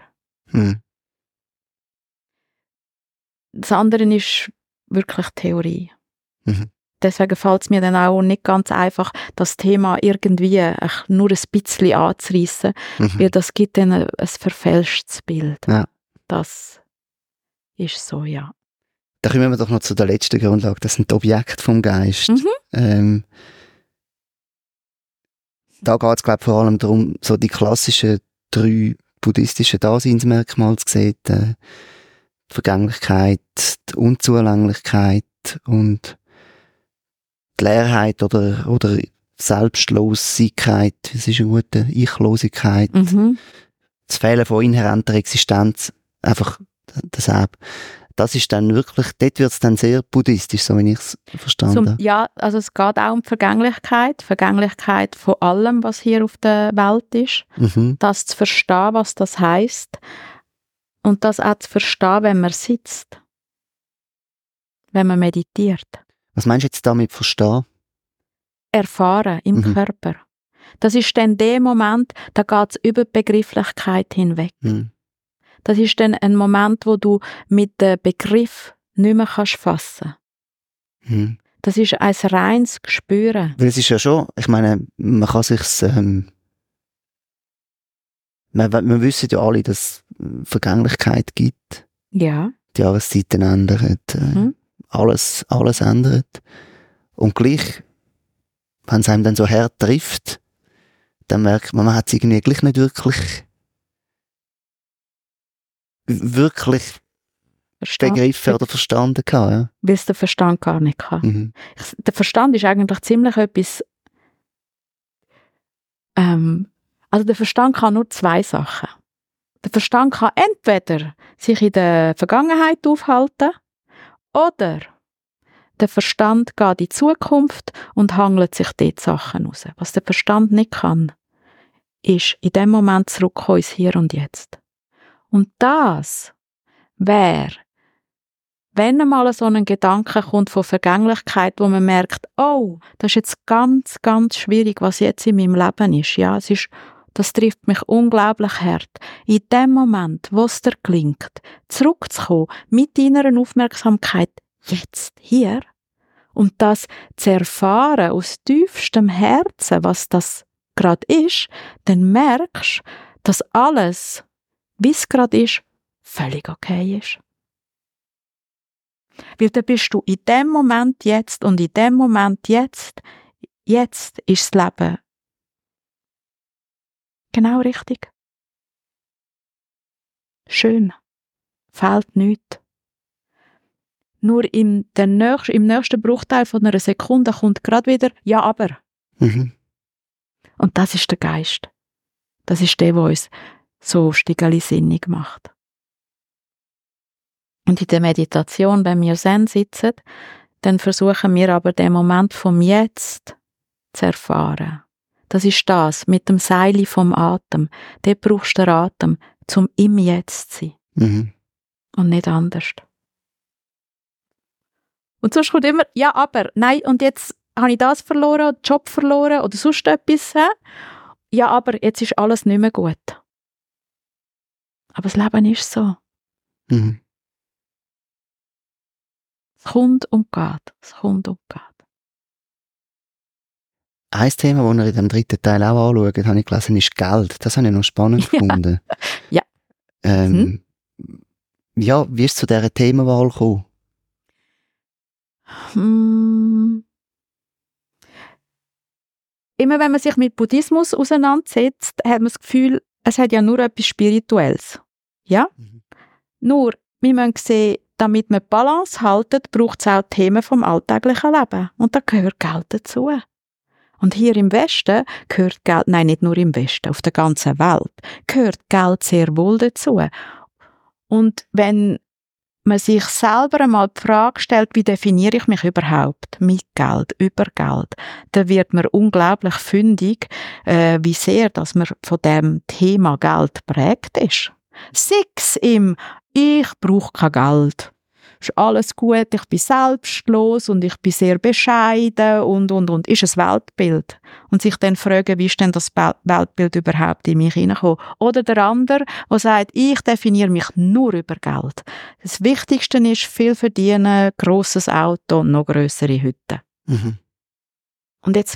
Das andere ist wirklich Theorie. Deswegen fällt es mir dann auch nicht ganz einfach, das Thema irgendwie nur ein bisschen anzureissen, weil das gibt dann ein verfälschtes Bild. Ja. Das ist so, ja. Da kommen wir doch noch zu der letzten Grundlage, das sind die Objekte vom Geist. Da geht es, glaube ich, vor allem darum, so die klassischen 3 buddhistischen Daseinsmerkmale zu sehen. Die Vergänglichkeit, die Unzulänglichkeit und die Leerheit oder Selbstlosigkeit, das ist eine gute Ichlosigkeit, das Fehlen von inhärenter Existenz, einfach deshalb. Das ist dann wirklich, dort wird es dann sehr buddhistisch, so wie ich es verstanden habe. Ja, also es geht auch um die Vergänglichkeit von allem, was hier auf der Welt ist. Das zu verstehen, was das heisst. Und das auch zu verstehen, wenn man sitzt. Wenn man meditiert. Was meinst du jetzt damit verstehen? Erfahren im Körper. Das ist dann der Moment, da geht es über die Begrifflichkeit hinweg. Das ist dann ein Moment, wo du mit dem Begriff nicht mehr fassen kannst. Das ist ein reines Gespüren. Weil es ist ja schon, ich meine, man kann sich's, wir wissen ja alle, dass es Vergänglichkeit gibt. Ja. Die Jahreszeiten ändern, alles ändert. Und gleich, wenn es einem dann so hart trifft, dann merkt man hat es irgendwie gleich nicht wirklich begriffen oder verstanden gehabt, ja. Weil es der Verstand gar nicht kann. Der Verstand ist eigentlich ziemlich etwas, also der Verstand kann nur 2 Sachen. Der Verstand kann entweder sich in der Vergangenheit aufhalten oder der Verstand geht in die Zukunft und hangelt sich dort Sachen raus. Was der Verstand nicht kann, ist in dem Moment zurückkommen ins Hier und Jetzt. Und das wäre, wenn einmal so ein Gedanke kommt von Vergänglichkeit, wo man merkt, oh, das ist jetzt ganz, ganz schwierig, was jetzt in meinem Leben ist. Ja, das trifft mich unglaublich hart. In dem Moment, wo es dir gelingt, zurückzukommen mit deiner Aufmerksamkeit jetzt, hier, und das zu erfahren aus tiefstem Herzen, was das gerade ist, dann merkst du, dass alles, wie es gerade ist, völlig okay ist. Weil dann bist du in dem Moment jetzt und in dem Moment jetzt ist das Leben genau richtig. Schön. Fehlt nichts. Nur im nächsten Bruchteil von einer Sekunde kommt gerade wieder «Ja, aber». Und das ist der Geist. Das ist der uns so stigalisinnig macht. Und in der Meditation, wenn wir Zen sitzen, dann versuchen wir aber den Moment vom Jetzt zu erfahren. Das ist das, mit dem Seil vom Atem. Dort brauchst du den Atem, um im Jetzt zu sein. Und nicht anders. Und sonst kommt immer, ja, aber, nein, und jetzt habe ich das verloren, den Job verloren oder sonst etwas. Ja, aber jetzt ist alles nicht mehr gut. Aber das Leben ist so. Es kommt und geht. Es kommt und geht. Ein Thema, das ihr in dem dritten Teil auch anschaut, habe ich gelesen, ist Geld. Das habe ich noch spannend gefunden. Ja. Ja, wie ist es zu dieser Themenwahl gekommen? Immer wenn man sich mit Buddhismus auseinandersetzt, hat man das Gefühl, es hat ja nur etwas Spirituelles. Ja? Nur, wir müssen sehen, damit wir die Balance halten, braucht es auch Themen vom alltäglichen Leben. Und da gehört Geld dazu. Und hier im Westen gehört Geld, nein, nicht nur im Westen, auf der ganzen Welt, gehört Geld sehr wohl dazu. Und wenn man sich selber einmal die Frage stellt, wie definiere ich mich überhaupt mit Geld, über Geld, dann wird man unglaublich fündig, wie sehr dass man von dem Thema Geld prägt ist. Sechs im «Ich brauche kein Geld». Ist alles gut, ich bin selbstlos und ich bin sehr bescheiden und. Ist ein Weltbild. Und sich dann fragen, wie ist denn das Weltbild überhaupt in mich hineingekommen? Oder der andere, der sagt, ich definiere mich nur über Geld. Das Wichtigste ist, viel verdienen, grosses Auto und noch grössere Hütten. Mhm. Und jetzt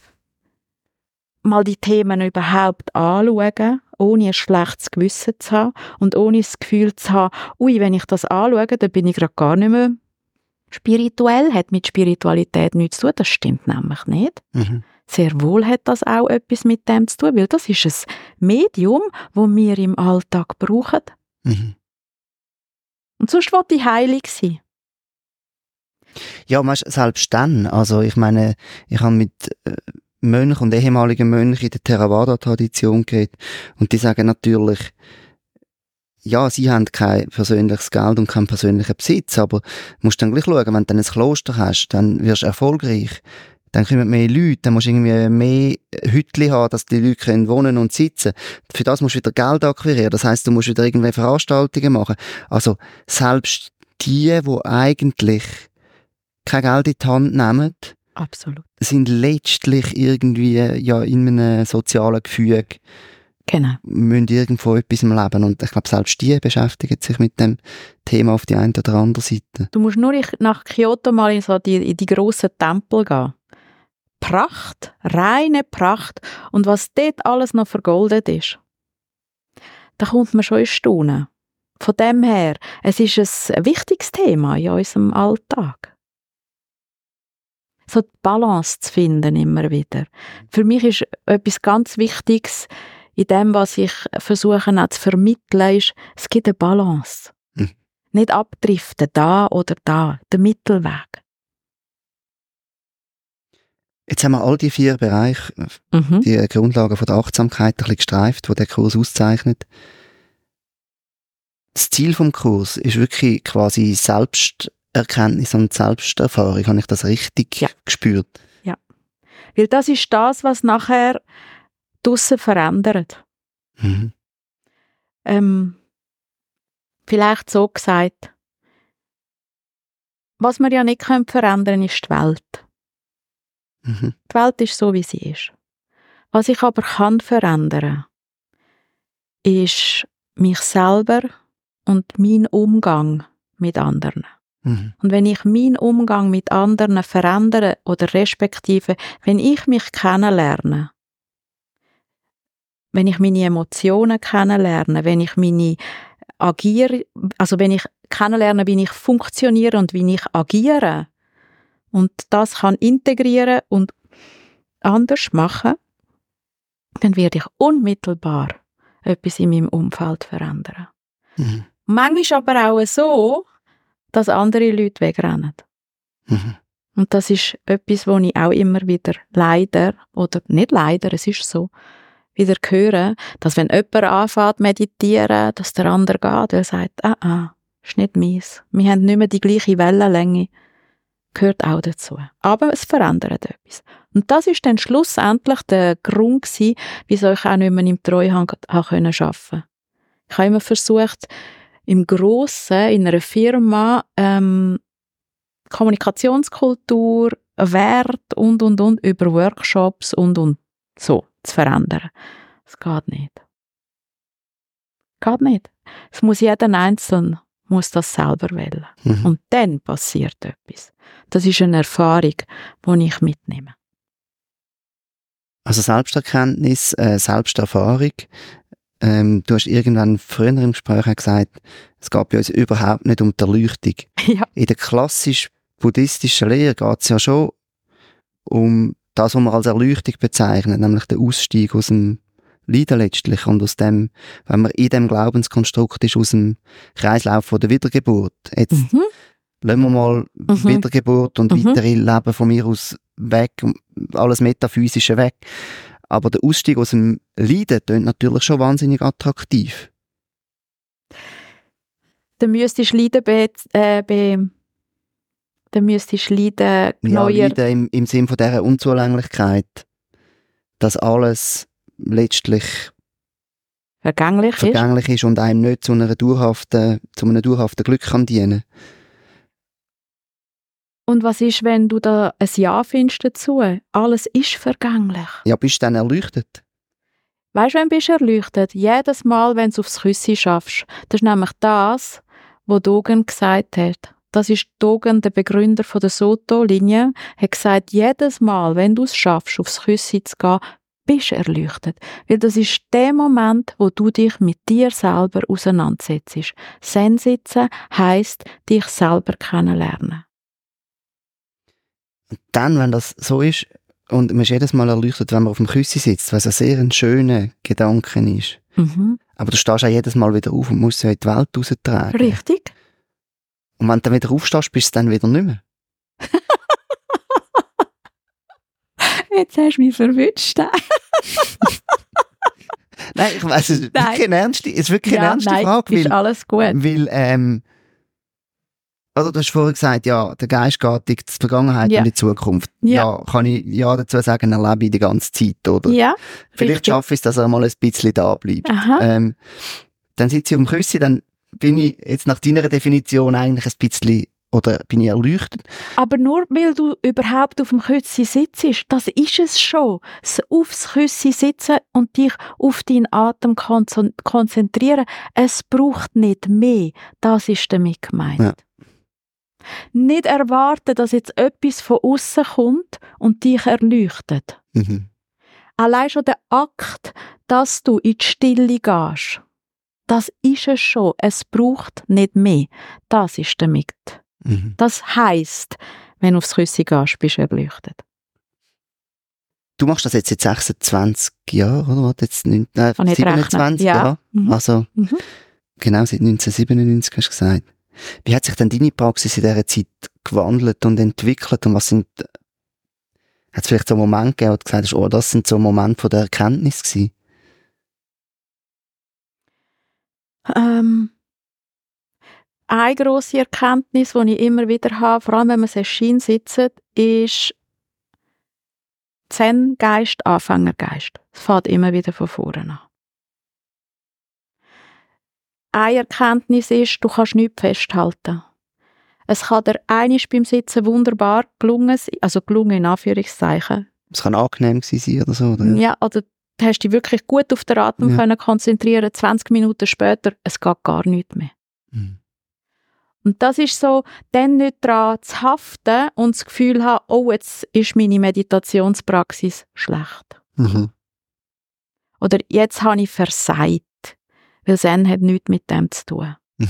mal die Themen überhaupt anschauen, ohne ein schlechtes Gewissen zu haben und ohne das Gefühl zu haben, ui, wenn ich das anschaue, dann bin ich gerade gar nicht mehr spirituell, hat mit Spiritualität nichts zu tun, das stimmt nämlich nicht. Mhm. Sehr wohl hat das auch etwas mit dem zu tun, weil das ist ein Medium, das wir im Alltag brauchen. Mhm. Und sonst will ich heilig sein. Ja, selbst dann, also ich meine, ich habe mit Mönchen und ehemaligen Mönchen in der Theravada-Tradition geredet und die sagen natürlich, ja, sie haben kein persönliches Geld und keinen persönlichen Besitz, aber du musst dann gleich schauen, wenn du dann ein Kloster hast, dann wirst du erfolgreich, dann kommen mehr Leute, dann musst du irgendwie mehr Hütchen haben, dass die Leute können wohnen und sitzen. Für das musst du wieder Geld akquirieren, das heisst, du musst wieder irgendwelche Veranstaltungen machen. Also selbst die eigentlich kein Geld in die Hand nehmen, Absolut. sind letztlich irgendwie ja in einem sozialen Gefüge, Genau. müssen irgendwo etwas im Leben. Und ich glaube, selbst die beschäftigen sich mit dem Thema auf die eine oder andere Seite. Du musst nur nach Kyoto mal in die grossen Tempel gehen. Pracht, reine Pracht. Und was dort alles noch vergoldet ist, da kommt man schon in Staunen. Von dem her, es ist ein wichtiges Thema in unserem Alltag. So die Balance zu finden immer wieder. Für mich ist etwas ganz Wichtiges in dem, was ich versuche auch zu vermitteln, ist, es gibt eine Balance. Nicht abdriften, da oder da, der Mittelweg. Jetzt haben wir all die 4 Bereiche, die Grundlagen von der Achtsamkeit ein bisschen gestreift, die der Kurs auszeichnet. Das Ziel vom Kurs ist wirklich quasi Selbsterkenntnis und Selbsterfahrung. Habe ich das richtig gespürt? Ja. Weil das ist das, was nachher draussen verändert. Mhm. Vielleicht so gesagt, was wir ja nicht verändern können, ist die Welt. Mhm. Die Welt ist so, wie sie ist. Was ich aber kann verändern, ist mich selber und mein Umgang mit anderen. Mhm. Und wenn ich meinen Umgang mit anderen verändere oder respektive, wenn ich mich kennenlerne, wenn ich meine Emotionen kennenlerne, wenn ich meine wenn ich kennenlerne, wie ich funktioniere und wie ich agiere und das kann integrieren und anders machen, dann werde ich unmittelbar etwas in meinem Umfeld verändern. Mhm. Manchmal aber auch so, dass andere Leute wegrennen. Mhm. Und das ist etwas, wo ich auch immer wieder leider, oder nicht leider, es ist so, wieder höre, dass wenn jemand anfängt zu meditieren, dass der andere geht, weil er sagt, ist nicht meins. Wir haben nicht mehr die gleiche Wellenlänge. Gehört auch dazu. Aber es verändert etwas. Und das ist dann schlussendlich der Grund gewesen, wieso ich auch nicht mehr im Treuhand arbeiten konnte. Ich habe immer versucht, im Grossen, in einer Firma, Kommunikationskultur, Wert und über Workshops und so zu verändern. Es geht nicht. Es muss jeder einzeln muss das selber wählen. Und dann passiert etwas. Das ist eine Erfahrung, die ich mitnehme. Also Selbsterkenntnis, Selbsterfahrung. Du hast irgendwann früher im Gespräch auch gesagt, es geht bei uns überhaupt nicht um die Erleuchtung. Ja. In der klassisch-buddhistischen Lehre geht es ja schon um das, was man als Erleuchtung bezeichnet, nämlich den Ausstieg aus dem Leiden letztlich und aus dem, wenn man in dem Glaubenskonstrukt ist, aus dem Kreislauf von der Wiedergeburt. Jetzt lassen wir mal Wiedergeburt und weitere Leben von mir aus weg, alles Metaphysische weg. Aber der Ausstieg aus dem Leiden klingt natürlich schon wahnsinnig attraktiv. Dann müsstest du Leiden Leiden im Sinn von dieser Unzulänglichkeit, dass alles letztlich vergänglich ist und einem nicht zu einem dauerhaften Glück kann dienen. Und was ist, wenn du da ein Ja findest dazu? Alles ist vergänglich. Ja, bist du dann erleuchtet? Weißt du, wann bist du erleuchtet? Jedes Mal, wenn du aufs Küssi schaffst. Das ist nämlich das, was Dogen gesagt hat. Das ist Dogen, der Begründer von der Soto-Linie, hat gesagt, jedes Mal, wenn du es schaffst, aufs Küssi zu gehen, bist du erleuchtet. Weil das ist der Moment, wo du dich mit dir selber auseinandersetzt. Zen sitzen heisst, dich selber kennenlernen. Und dann, wenn das so ist, und man ist jedes Mal erleuchtet, wenn man auf dem Küssi sitzt, weil es ein sehr schöner Gedanke ist. Aber du stehst auch jedes Mal wieder auf und musst sie in die Welt raustragen. Richtig. Und wenn du dann wieder aufstehst, bist du dann wieder nicht mehr. Jetzt hast du mich verwünscht. Nein, ich weiss, es ist wirklich eine ernste Frage. Ist alles gut. Weil, also du hast vorhin gesagt, ja, der Geist geht in die Vergangenheit und in die Zukunft. Ja, kann ich ja dazu sagen, erlebe ich die ganze Zeit, oder? Ja. Vielleicht schaffe ich es, dass er mal ein bisschen da bleibt. Dann sitze ich am Küssi, dann bin ich jetzt nach deiner Definition eigentlich ein bisschen, oder bin ich erleuchtet. Aber nur weil du überhaupt auf dem Küssi sitzt, das ist es schon. Aufs Küssi sitzen und dich auf deinen Atem konzentrieren, es braucht nicht mehr. Das ist damit gemeint. Ja. Nicht erwarten, dass jetzt etwas von außen kommt und dich erleuchtet. Allein schon der Akt, dass du in die Stille gehst, das ist es schon. Es braucht nicht mehr. Das ist damit. Das heisst, wenn du aufs Küssi gehst, bist du erleuchtet. Du machst das jetzt seit 26 Jahren, oder? Jetzt 27 Jahre. Also, genau, seit 1997 hast du gesagt. Wie hat sich denn deine Praxis in dieser Zeit gewandelt und entwickelt? Und was hat es vielleicht so Momente gegeben, wo du gesagt hast, oh, das sind so Momente von der Erkenntnis gewesen? Eine grosse Erkenntnis, die ich immer wieder habe, vor allem wenn man Session sitzt, ist Zen-Geist, Anfängergeist. Es fängt immer wieder von vorne an. Eine Erkenntnis ist, du kannst nichts festhalten. Es kann dir einmal beim Sitzen wunderbar gelungen sein, also gelungen in Anführungszeichen. Es kann angenehm sein oder so, oder? Ja, oder du hast dich wirklich gut auf den Atem können konzentrieren, 20 Minuten später, es geht gar nichts mehr. Und das ist so, dann nicht daran zu haften und das Gefühl haben, oh, jetzt ist meine Meditationspraxis schlecht. Oder jetzt habe ich versagt. Weil Zen hat nichts mit dem zu tun.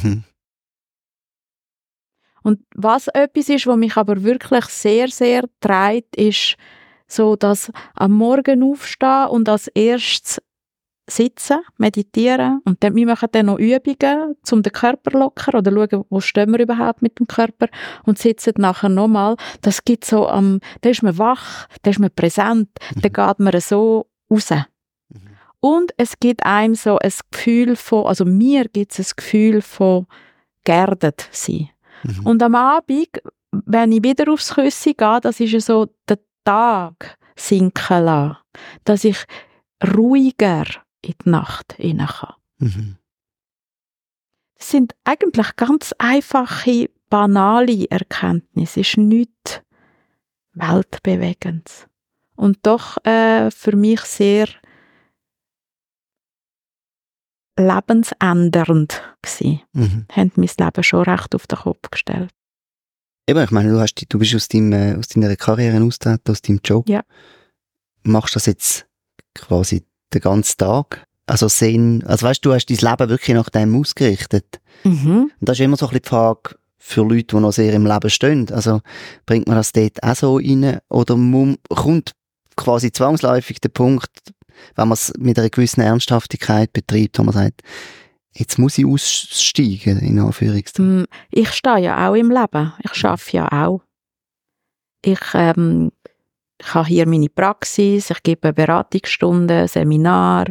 Und was etwas ist, was mich aber wirklich sehr, sehr treibt, ist so, dass am Morgen aufstehen und als erstes sitzen, meditieren und dann wir machen dann noch Übungen, um den Körper zu lockern oder schauen, wo stehen wir überhaupt mit dem Körper und sitzen nachher nochmal. Das gibt so, da ist man wach, da ist man präsent, da geht man so raus. Und es gibt einem so ein Gefühl von, also mir gibt es ein Gefühl von geerdet sein. Und am Abend, wenn ich wieder aufs Küssi gehe, das ist ja so der Tag sinken lassen, dass ich ruhiger in die Nacht hinein kann. Das sind eigentlich ganz einfache, banale Erkenntnisse. Es ist nichts Weltbewegendes. Und doch für mich sehr lebensändernd gewesen. Haben mein Leben schon recht auf den Kopf gestellt. Eben, ich meine, du bist aus deiner Karriere austreten, aus deinem Job. Ja. Machst das jetzt quasi den ganzen Tag? Also weißt du, hast dein Leben wirklich nach dem ausgerichtet. Und das ist immer so ein bisschen die Frage für Leute, die noch sehr im Leben stehen. Also bringt man das dort auch so rein? Oder kommt quasi zwangsläufig der Punkt, wenn man es mit einer gewissen Ernsthaftigkeit betreibt, wo man sagt, jetzt muss ich aussteigen, in Anführungszeichen. Ich stehe ja auch im Leben. Ich arbeite ja auch. Ich habe hier meine Praxis, ich gebe Beratungsstunden, Seminar,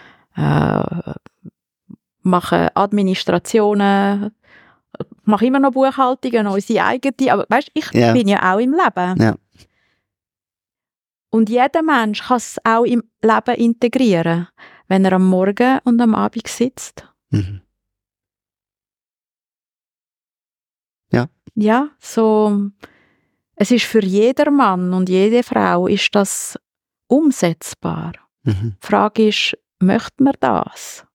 mache Administrationen, mache immer noch Buchhaltungen, unsere eigene, aber weißt, ich bin ja auch im Leben. Ja. Und jeder Mensch kann es auch im Leben integrieren, wenn er am Morgen und am Abend sitzt. Ja. Ja, so, es ist für jeder Mann und jede Frau ist das umsetzbar. Die Frage ist, möchte man das?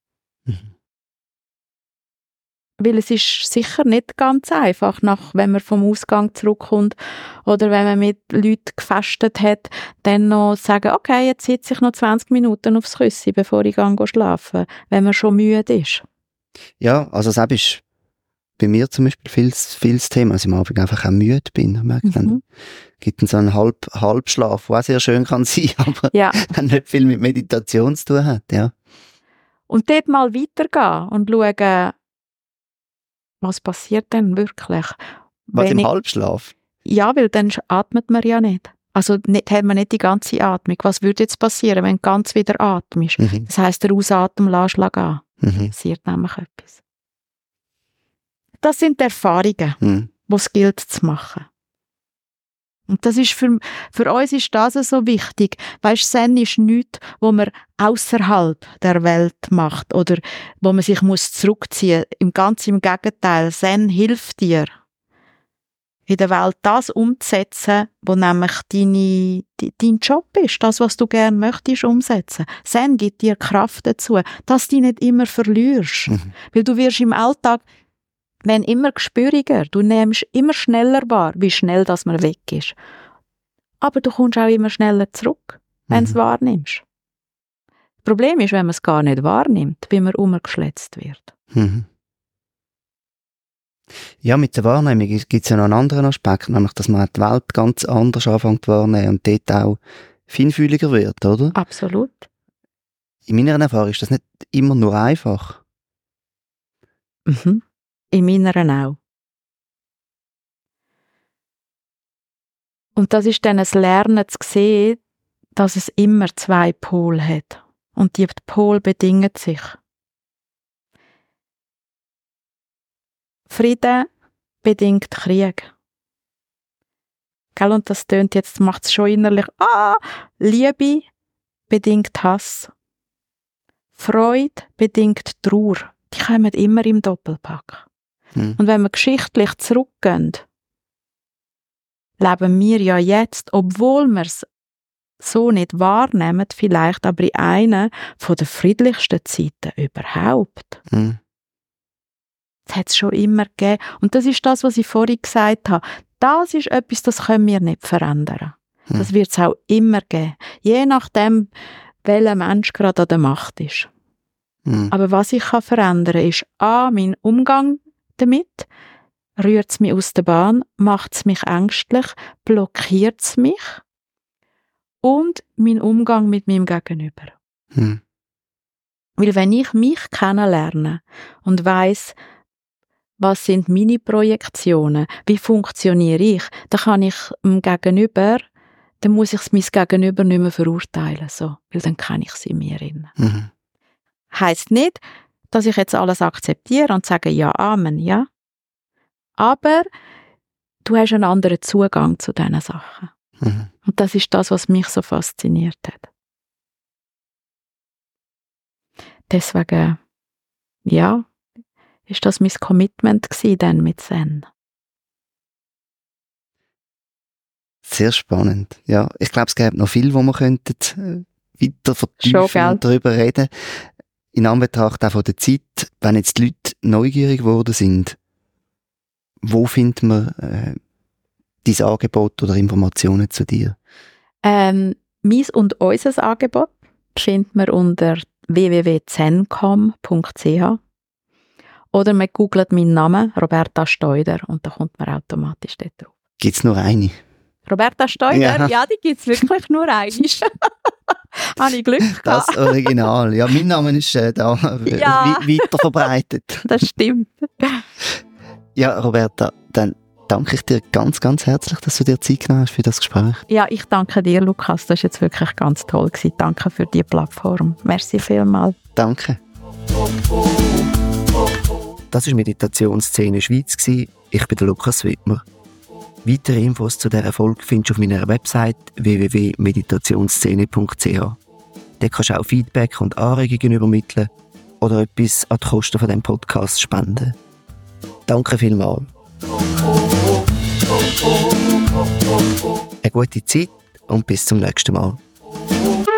Weil es ist sicher nicht ganz einfach, wenn man vom Ausgang zurückkommt oder wenn man mit Leuten gefestet hat, dann noch sagen, okay, jetzt sitze ich noch 20 Minuten aufs Küssi, bevor ich schlafen gehe, wenn man schon müde ist. Ja, also das ist bei mir zum Beispiel viel Thema, dass ich am Abend einfach auch müde bin. Merkt dann, gibt es so einen Halbschlaf, der auch sehr schön kann sein, aber nicht viel mit Meditation zu tun hat. Ja. Und dort mal weitergehen und schauen, was passiert denn wirklich? Was im Halbschlaf? Ja, weil dann atmet man ja nicht. Also hat man nicht die ganze Atmung. Was würde jetzt passieren, wenn du ganz wieder atmest? Das heisst, der Ausatmen lässt gehen. Passiert nämlich etwas. Das sind die Erfahrungen, die es gilt zu machen. Und das ist für uns ist das so wichtig. Weisst, Zen ist nichts, wo man außerhalb der Welt macht oder wo man sich zurückziehen muss. Ganz im Gegenteil. Zen hilft dir, in der Welt das umzusetzen, was nämlich dein Job ist. Das, was du gerne möchtest, umsetzen. Zen gibt dir Kraft dazu, dass du dich nicht immer verlierst. Weil du wirst im Alltag immer gespüriger. Du nimmst immer schneller wahr, wie schnell das man weg ist. Aber du kommst auch immer schneller zurück, wenn du es wahrnimmst. Das Problem ist, wenn man es gar nicht wahrnimmt, wie man umgeschletzt wird. Ja, mit der Wahrnehmung gibt es ja noch einen anderen Aspekt, nämlich, dass man die Welt ganz anders anfängt wahrnehmen und dort auch feinfühliger wird, oder? Absolut. In meiner Erfahrung ist das nicht immer nur einfach. In meiner auch. Und das ist dann ein Lernen zu sehen, dass es immer zwei Pole hat. Und die Pole bedingen sich. Frieden bedingt Krieg. Gell? Und das tönt jetzt, macht es schon innerlich, Liebe bedingt Hass. Freude bedingt Trauer. Die kommen immer im Doppelpack. Und wenn wir geschichtlich zurückgehen, leben wir ja jetzt, obwohl wir es so nicht wahrnehmen, vielleicht aber in einer der friedlichsten Zeiten überhaupt. Das hat es schon immer gegeben. Und das ist das, was ich vorhin gesagt habe. Das ist etwas, das können wir nicht verändern. Das wird es auch immer geben. Je nachdem, welcher Mensch gerade an der Macht ist. Aber was ich verändern kann, ist mein Umgang damit. Rührt es mich aus der Bahn, macht es mich ängstlich, blockiert es mich und mein Umgang mit meinem Gegenüber. Weil wenn ich mich kennenlerne und weiss, was sind meine Projektionen, wie funktioniere ich, dann kann ich dem Gegenüber, dann muss ich mein Gegenüber nicht mehr verurteilen, so, weil dann kenne ich sie in mir. Heisst nicht, dass ich jetzt alles akzeptiere und sage, ja, Amen, ja. Aber du hast einen anderen Zugang zu diesen Sachen. Und das ist das, was mich so fasziniert hat. Deswegen, ja, ist das mein Commitment gewesen, dann mit Zen. Sehr spannend. Ja, ich glaube, es gäbe noch viel, wo wir könnten weiter vertiefen und darüber reden. In Anbetracht auch von der Zeit Wenn jetzt die Leute neugierig geworden sind, wo findet man dein Angebot oder Informationen zu dir? Mein und unser Angebot findet man unter www.zencom.ch oder man googelt meinen Namen, Roberta Steuder, und da kommt man automatisch dort drauf. Gibt es nur eine? Roberta Steuder? Ja, die gibt es wirklich nur eine. Habe ich Glück gehabt. Das Original. Ja, mein Name ist da weiter verbreitet. Das stimmt. Ja, Roberta, dann danke ich dir ganz, ganz herzlich, dass du dir Zeit genommen hast für das Gespräch. Ja, ich danke dir, Lukas. Das war jetzt wirklich ganz toll gewesen. Danke für die Plattform. Merci vielmals. Danke. Das war Meditationsszene Schweiz. Ich bin der Lukas Wittmer. Weitere Infos zu dieser Folge findest du auf meiner Website www.meditationsszene.ch. Dort kannst du auch Feedback und Anregungen übermitteln oder etwas an die Kosten von diesem Podcast spenden. Danke vielmals. Eine gute Zeit und bis zum nächsten Mal.